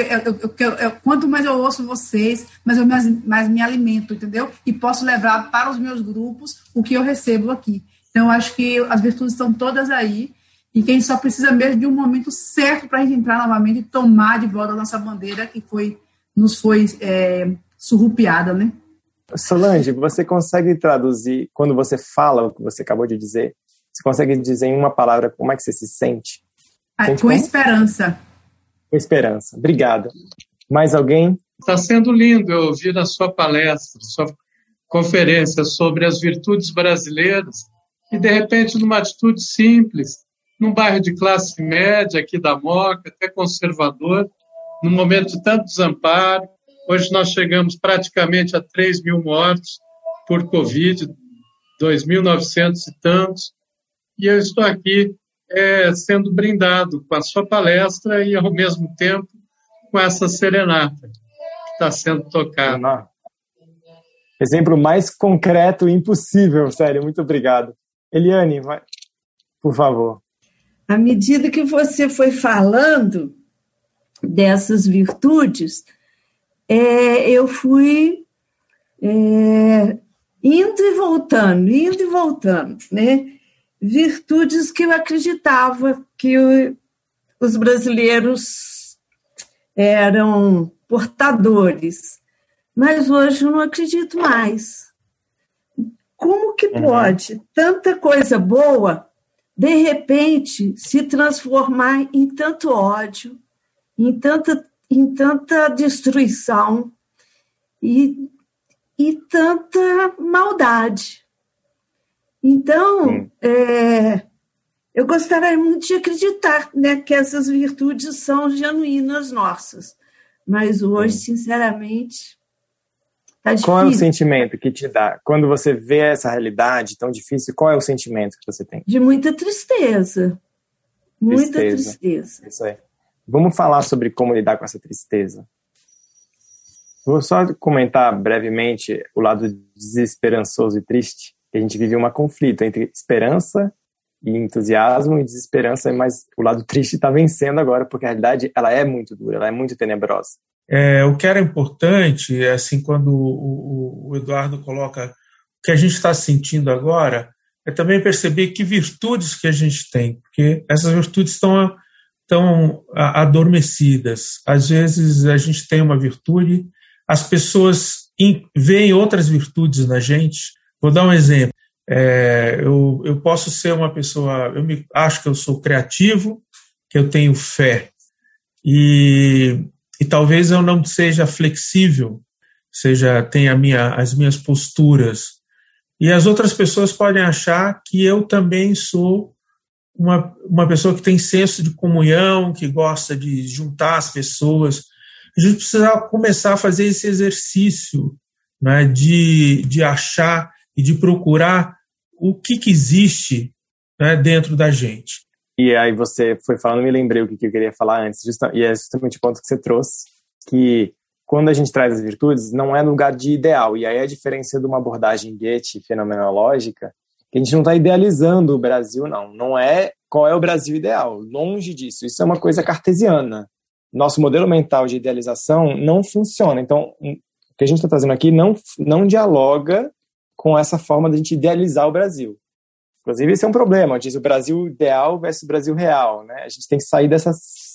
Quanto mais eu ouço vocês, mais eu mais me alimento, entendeu? E posso levar para os meus grupos o que eu recebo aqui. Então, eu acho que as virtudes estão todas aí, e que a gente só precisa mesmo de um momento certo para a gente entrar novamente e tomar de volta a nossa bandeira que nos foi surrupiada, né? Solange, você consegue traduzir, quando você fala o que você acabou de dizer, você consegue dizer em uma palavra como é que você se sente? Com esperança. Com esperança. Obrigada. Mais alguém? Está sendo lindo eu ouvir a sua palestra, sua conferência sobre as virtudes brasileiras, e de repente numa atitude simples, num bairro de classe média aqui da Moca, até conservador, num momento de tanto desamparo. Hoje nós chegamos praticamente a 3 mil mortos por Covid, 2.900 e tantos, e eu estou aqui sendo brindado com a sua palestra e, ao mesmo tempo, com essa serenata que está sendo tocada. Exemplo mais concreto impossível, sério, muito obrigado. Eliane, por favor. À medida que você foi falando dessas virtudes, eu fui indo e voltando, né? Virtudes que eu acreditava que os brasileiros eram portadores, mas hoje eu não acredito mais. Como que pode tanta coisa boa de repente se transformar em tanto ódio, em tanta destruição e tanta maldade? Então, eu gostaria muito de acreditar, né, que essas virtudes são genuínas nossas, mas hoje, sinceramente, está difícil. Qual é o sentimento que te dá? Quando você vê essa realidade tão difícil, qual é o sentimento que você tem? De muita tristeza. Muita tristeza. Isso aí. Vamos falar sobre como lidar com essa tristeza. Vou só comentar brevemente o lado desesperançoso e triste, que a gente vive um conflito entre esperança e entusiasmo e desesperança, mas o lado triste está vencendo agora, porque a realidade ela é muito dura, ela é muito tenebrosa. O que era importante, assim, quando o Eduardo coloca o que a gente está sentindo agora, é também perceber que virtudes que a gente tem, porque essas virtudes estão adormecidas. Às vezes a gente tem uma virtude, as pessoas veem outras virtudes na gente. Vou dar um exemplo. Eu posso ser uma pessoa, acho que eu sou criativo, que eu tenho fé, e talvez eu não seja flexível, tenha as minhas posturas. E as outras pessoas podem achar que eu também sou uma pessoa que tem senso de comunhão, que gosta de juntar as pessoas. A gente precisa começar a fazer esse exercício, né, de achar e de procurar o que existe, né, dentro da gente. E aí você foi falando, me lembrei o que eu queria falar antes, e é justamente o ponto que você trouxe, que quando a gente traz as virtudes, não é lugar de ideal, e aí a diferença de uma abordagem Goethe fenomenológica, que a gente não está idealizando o Brasil, não é qual é o Brasil ideal, longe disso, isso é uma coisa cartesiana. Nosso modelo mental de idealização não funciona, então o que a gente está trazendo aqui não dialoga com essa forma de a gente idealizar o Brasil. Inclusive, esse é um problema, diz o Brasil ideal versus o Brasil real, né? A gente tem que sair dessa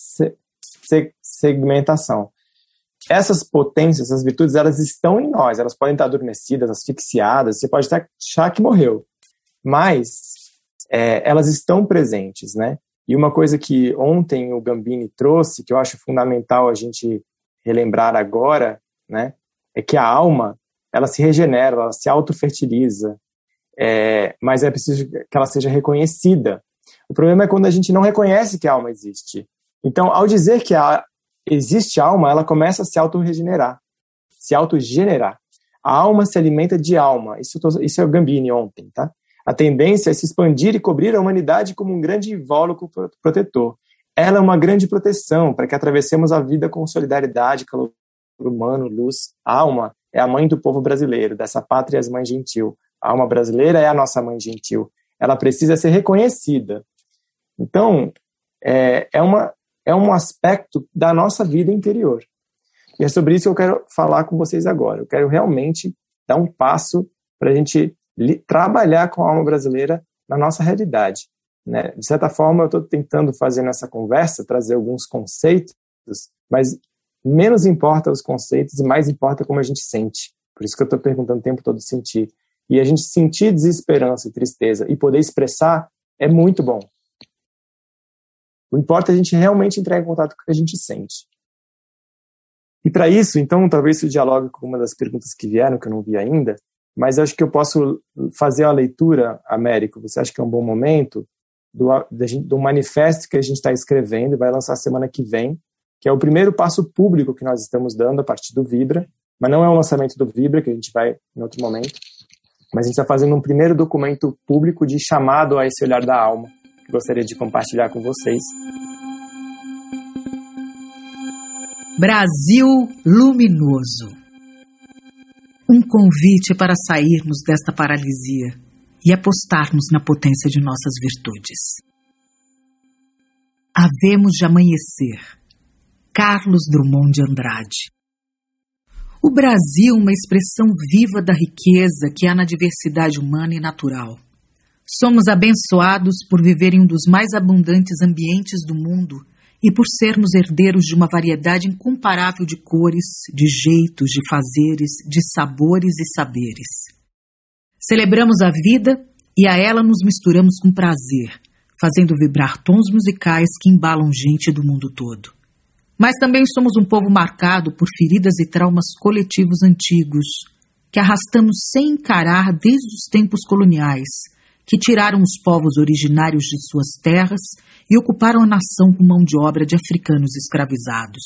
segmentação. Essas potências, essas virtudes, elas estão em nós, elas podem estar adormecidas, asfixiadas, você pode até achar que morreu, mas elas estão presentes, né? E uma coisa que ontem o Gambini trouxe, que eu acho fundamental a gente relembrar agora, né? É que a alma, ela se regenera, ela se autofertiliza, mas é preciso que ela seja reconhecida. O problema é quando a gente não reconhece que a alma existe. Então, ao dizer que existe alma, ela começa a se autorregenerar, se autogenerar. A alma se alimenta de alma. Isso é o Gambini ontem, tá? A tendência é se expandir e cobrir a humanidade como um grande invólucro protetor. Ela é uma grande proteção para que atravessemos a vida com solidariedade, calor humano, luz. A alma é a mãe do povo brasileiro, dessa pátria mãe gentil. A alma brasileira é a nossa mãe gentil. Ela precisa ser reconhecida. Então, é um aspecto da nossa vida interior. E é sobre isso que eu quero falar com vocês agora. Eu quero realmente dar um passo para a gente trabalhar com a alma brasileira na nossa realidade, né? De certa forma, eu estou tentando fazer nessa conversa, trazer alguns conceitos, mas menos importa os conceitos e mais importa como a gente sente. Por isso que eu estou perguntando o tempo todo sentir. E a gente sentir desesperança e tristeza e poder expressar é muito bom. O importa é a gente realmente entrar em contato com o que a gente sente. E para isso, então, talvez isso dialogue com uma das perguntas que vieram, que eu não vi ainda, mas eu acho que eu posso fazer a leitura, Américo, você acha que é um bom momento, do manifesto que a gente está escrevendo e vai lançar semana que vem, que é o primeiro passo público que nós estamos dando a partir do Vibra, mas não é o lançamento do Vibra, que a gente vai em outro momento, mas a gente está fazendo um primeiro documento público de chamado a esse olhar da alma, que gostaria de compartilhar com vocês. Brasil luminoso. Um convite para sairmos desta paralisia e apostarmos na potência de nossas virtudes. Havemos de amanhecer. Carlos Drummond de Andrade. O Brasil é uma expressão viva da riqueza que há na diversidade humana e natural. Somos abençoados por viver em um dos mais abundantes ambientes do mundo e por sermos herdeiros de uma variedade incomparável de cores, de jeitos, de fazeres, de sabores e saberes. Celebramos a vida e a ela nos misturamos com prazer, fazendo vibrar tons musicais que embalam gente do mundo todo. Mas também somos um povo marcado por feridas e traumas coletivos antigos, que arrastamos sem encarar desde os tempos coloniais, que tiraram os povos originários de suas terras e ocuparam a nação com mão de obra de africanos escravizados.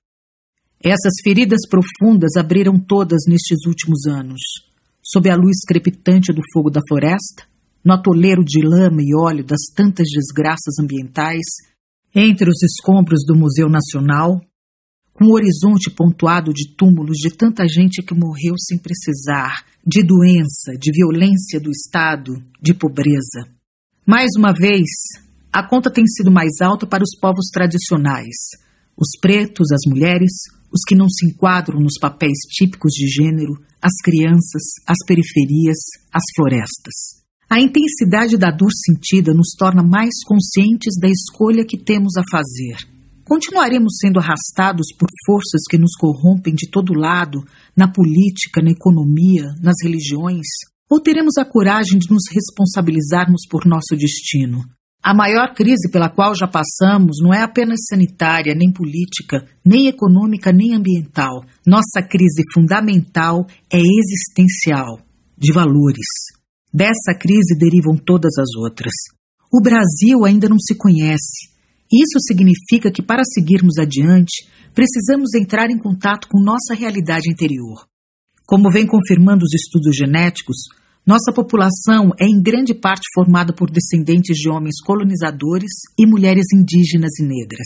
Essas feridas profundas abriram todas nestes últimos anos, sob a luz crepitante do fogo da floresta, no atoleiro de lama e óleo das tantas desgraças ambientais, entre os escombros do Museu Nacional, com o horizonte pontuado de túmulos de tanta gente que morreu sem precisar, de doença, de violência do Estado, de pobreza. Mais uma vez, a conta tem sido mais alta para os povos tradicionais, os pretos, as mulheres, os que não se enquadram nos papéis típicos de gênero, as crianças, as periferias, as florestas. A intensidade da dor sentida nos torna mais conscientes da escolha que temos a fazer. Continuaremos sendo arrastados por forças que nos corrompem de todo lado, na política, na economia, nas religiões? Ou teremos a coragem de nos responsabilizarmos por nosso destino? A maior crise pela qual já passamos não é apenas sanitária, nem política, nem econômica, nem ambiental. Nossa crise fundamental é existencial, de valores. Dessa crise derivam todas as outras. O Brasil ainda não se conhece. Isso significa que, para seguirmos adiante, precisamos entrar em contato com nossa realidade interior. Como vem confirmando os estudos genéticos, Nossa população é em grande parte formada por descendentes de homens colonizadores e mulheres indígenas e negras.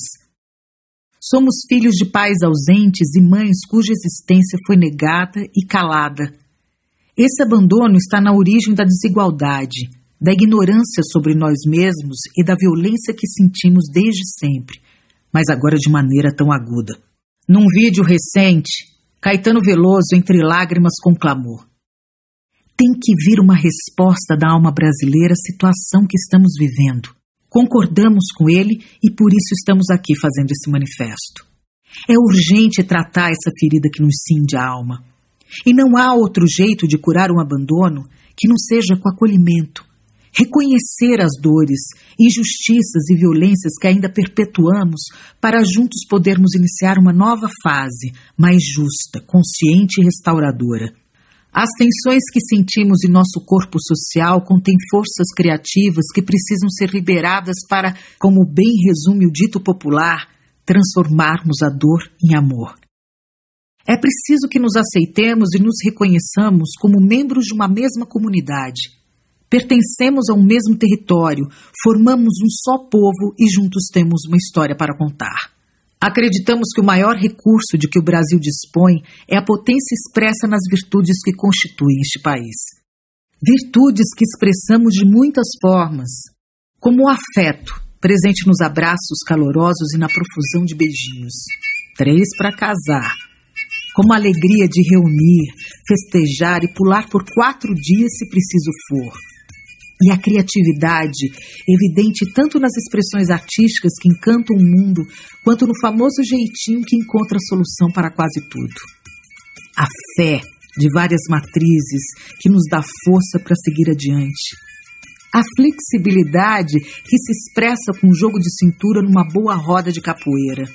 Somos filhos de pais ausentes e mães cuja existência foi negada e calada. Esse abandono está na origem da desigualdade, da ignorância sobre nós mesmos e da violência que sentimos desde sempre, mas agora de maneira tão aguda. Num vídeo recente, Caetano Veloso entre lágrimas conclamou: tem que vir uma resposta da alma brasileira à situação que estamos vivendo. Concordamos com ele e por isso estamos aqui fazendo esse manifesto. É urgente tratar essa ferida que nos cinge a alma. E não há outro jeito de curar um abandono que não seja com acolhimento. Reconhecer as dores, injustiças e violências que ainda perpetuamos para juntos podermos iniciar uma nova fase, mais justa, consciente e restauradora. As tensões que sentimos em nosso corpo social contêm forças criativas que precisam ser liberadas para, como bem resume o dito popular, transformarmos a dor em amor. É preciso que nos aceitemos e nos reconheçamos como membros de uma mesma comunidade. Pertencemos a um mesmo território, formamos um só povo e juntos temos uma história para contar. Acreditamos que o maior recurso de que o Brasil dispõe é a potência expressa nas virtudes que constituem este país. Virtudes que expressamos de muitas formas, como o afeto, presente nos abraços calorosos e na profusão de beijinhos. 3 para casar. Como a alegria de reunir, festejar e pular por 4 dias se preciso for. E a criatividade, evidente tanto nas expressões artísticas que encantam o mundo, quanto no famoso jeitinho que encontra a solução para quase tudo. A fé, de várias matrizes, que nos dá força para seguir adiante. A flexibilidade, que se expressa com um jogo de cintura numa boa roda de capoeira.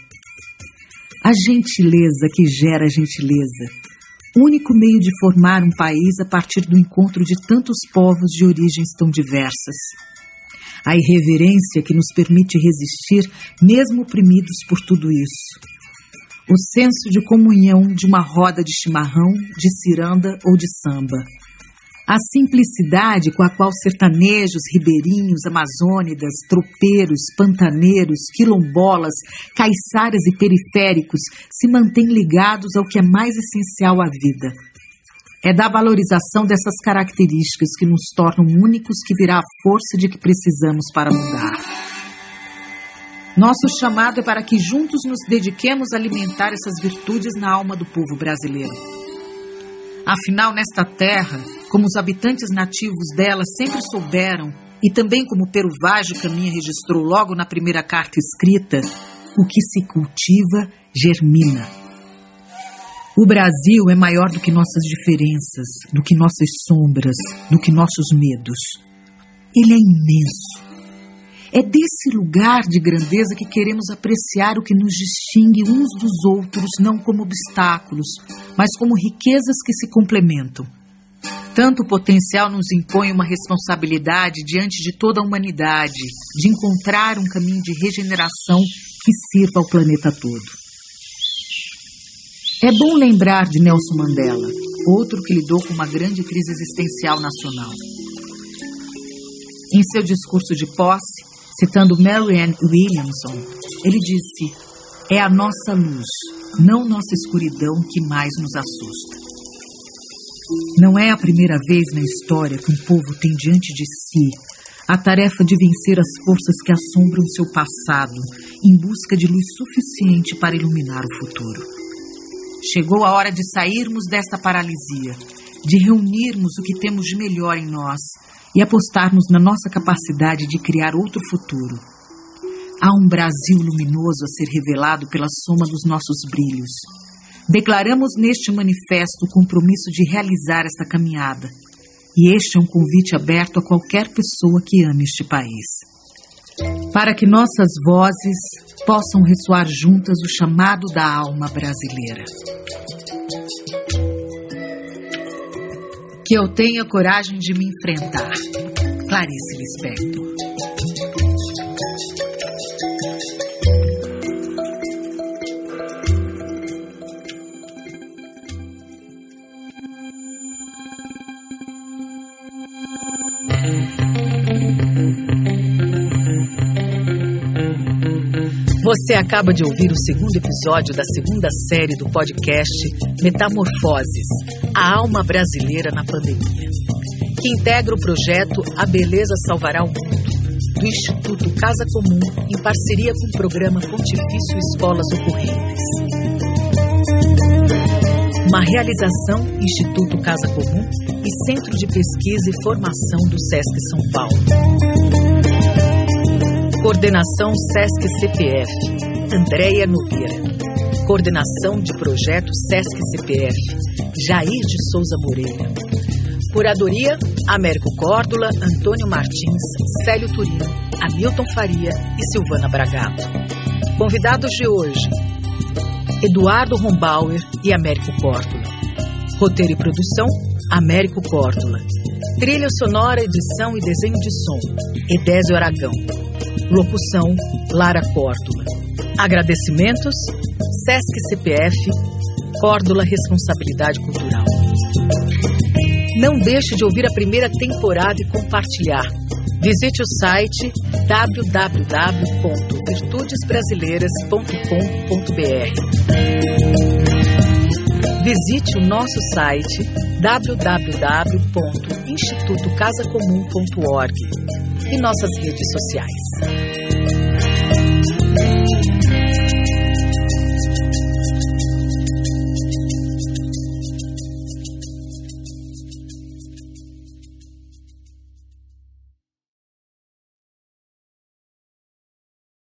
A gentileza que gera gentileza. Único meio de formar um país a partir do encontro de tantos povos de origens tão diversas. A irreverência que nos permite resistir, mesmo oprimidos por tudo isso. O senso de comunhão de uma roda de chimarrão, de ciranda ou de samba. A simplicidade com a qual sertanejos, ribeirinhos, amazônidas, tropeiros, pantaneiros, quilombolas, caiçaras e periféricos se mantêm ligados ao que é mais essencial à vida. É da valorização dessas características que nos tornam únicos que virá a força de que precisamos para mudar. Nosso chamado é para que juntos nos dediquemos a alimentar essas virtudes na alma do povo brasileiro. Afinal, nesta terra, como os habitantes nativos dela sempre souberam, e também como Pero Vaz de Caminha registrou logo na primeira carta escrita, o que se cultiva, germina. O Brasil é maior do que nossas diferenças, do que nossas sombras, do que nossos medos. Ele é imenso. É desse lugar de grandeza que queremos apreciar o que nos distingue uns dos outros, não como obstáculos, mas como riquezas que se complementam. Tanto o potencial nos impõe uma responsabilidade diante de toda a humanidade, de encontrar um caminho de regeneração que sirva ao planeta todo. É bom lembrar de Nelson Mandela, outro que lidou com uma grande crise existencial nacional. Em seu discurso de posse, citando Marianne Williamson, ele disse: é a nossa luz, não nossa escuridão, que mais nos assusta. Não é a primeira vez na história que um povo tem diante de si a tarefa de vencer as forças que assombram seu passado em busca de luz suficiente para iluminar o futuro. Chegou a hora de sairmos desta paralisia, de reunirmos o que temos de melhor em nós e apostarmos na nossa capacidade de criar outro futuro. Há um Brasil luminoso a ser revelado pela soma dos nossos brilhos. Declaramos neste manifesto o compromisso de realizar esta caminhada. E este é um convite aberto a qualquer pessoa que ame este país. Para que nossas vozes possam ressoar juntas o chamado da alma brasileira. Que eu tenha coragem de me enfrentar. Clarice Lispector. Você acaba de ouvir o segundo episódio da segunda série do podcast Metamorfoses, a alma brasileira na pandemia, que integra o projeto A Beleza Salvará o Mundo, do Instituto Casa Comum, em parceria com o programa Pontifício Escolas Ocorrentes. Uma realização Instituto Casa Comum e Centro de Pesquisa e Formação do SESC São Paulo. Coordenação SESC-CPF, Andréia Nogueira. Coordenação de Projeto SESC-CPF, Jair de Souza Moreira. Curadoria, Américo Córdula, Antônio Martins, Célio Turino, Hamilton Faria e Silvana Bragato. Convidados de hoje, Eduardo Rombauer e Américo Córdula. Roteiro e produção, Américo Córdula. Trilha sonora, edição e desenho de som, Edésio Aragão. Locução, Lara Córdula. Agradecimentos, SESC-CPF, Córdula Responsabilidade Cultural. Não deixe de ouvir a primeira temporada e compartilhar. Visite o site www.virtudesbrasileiras.com.br. Visite o nosso site www.institutocasacomum.org e nossas redes sociais.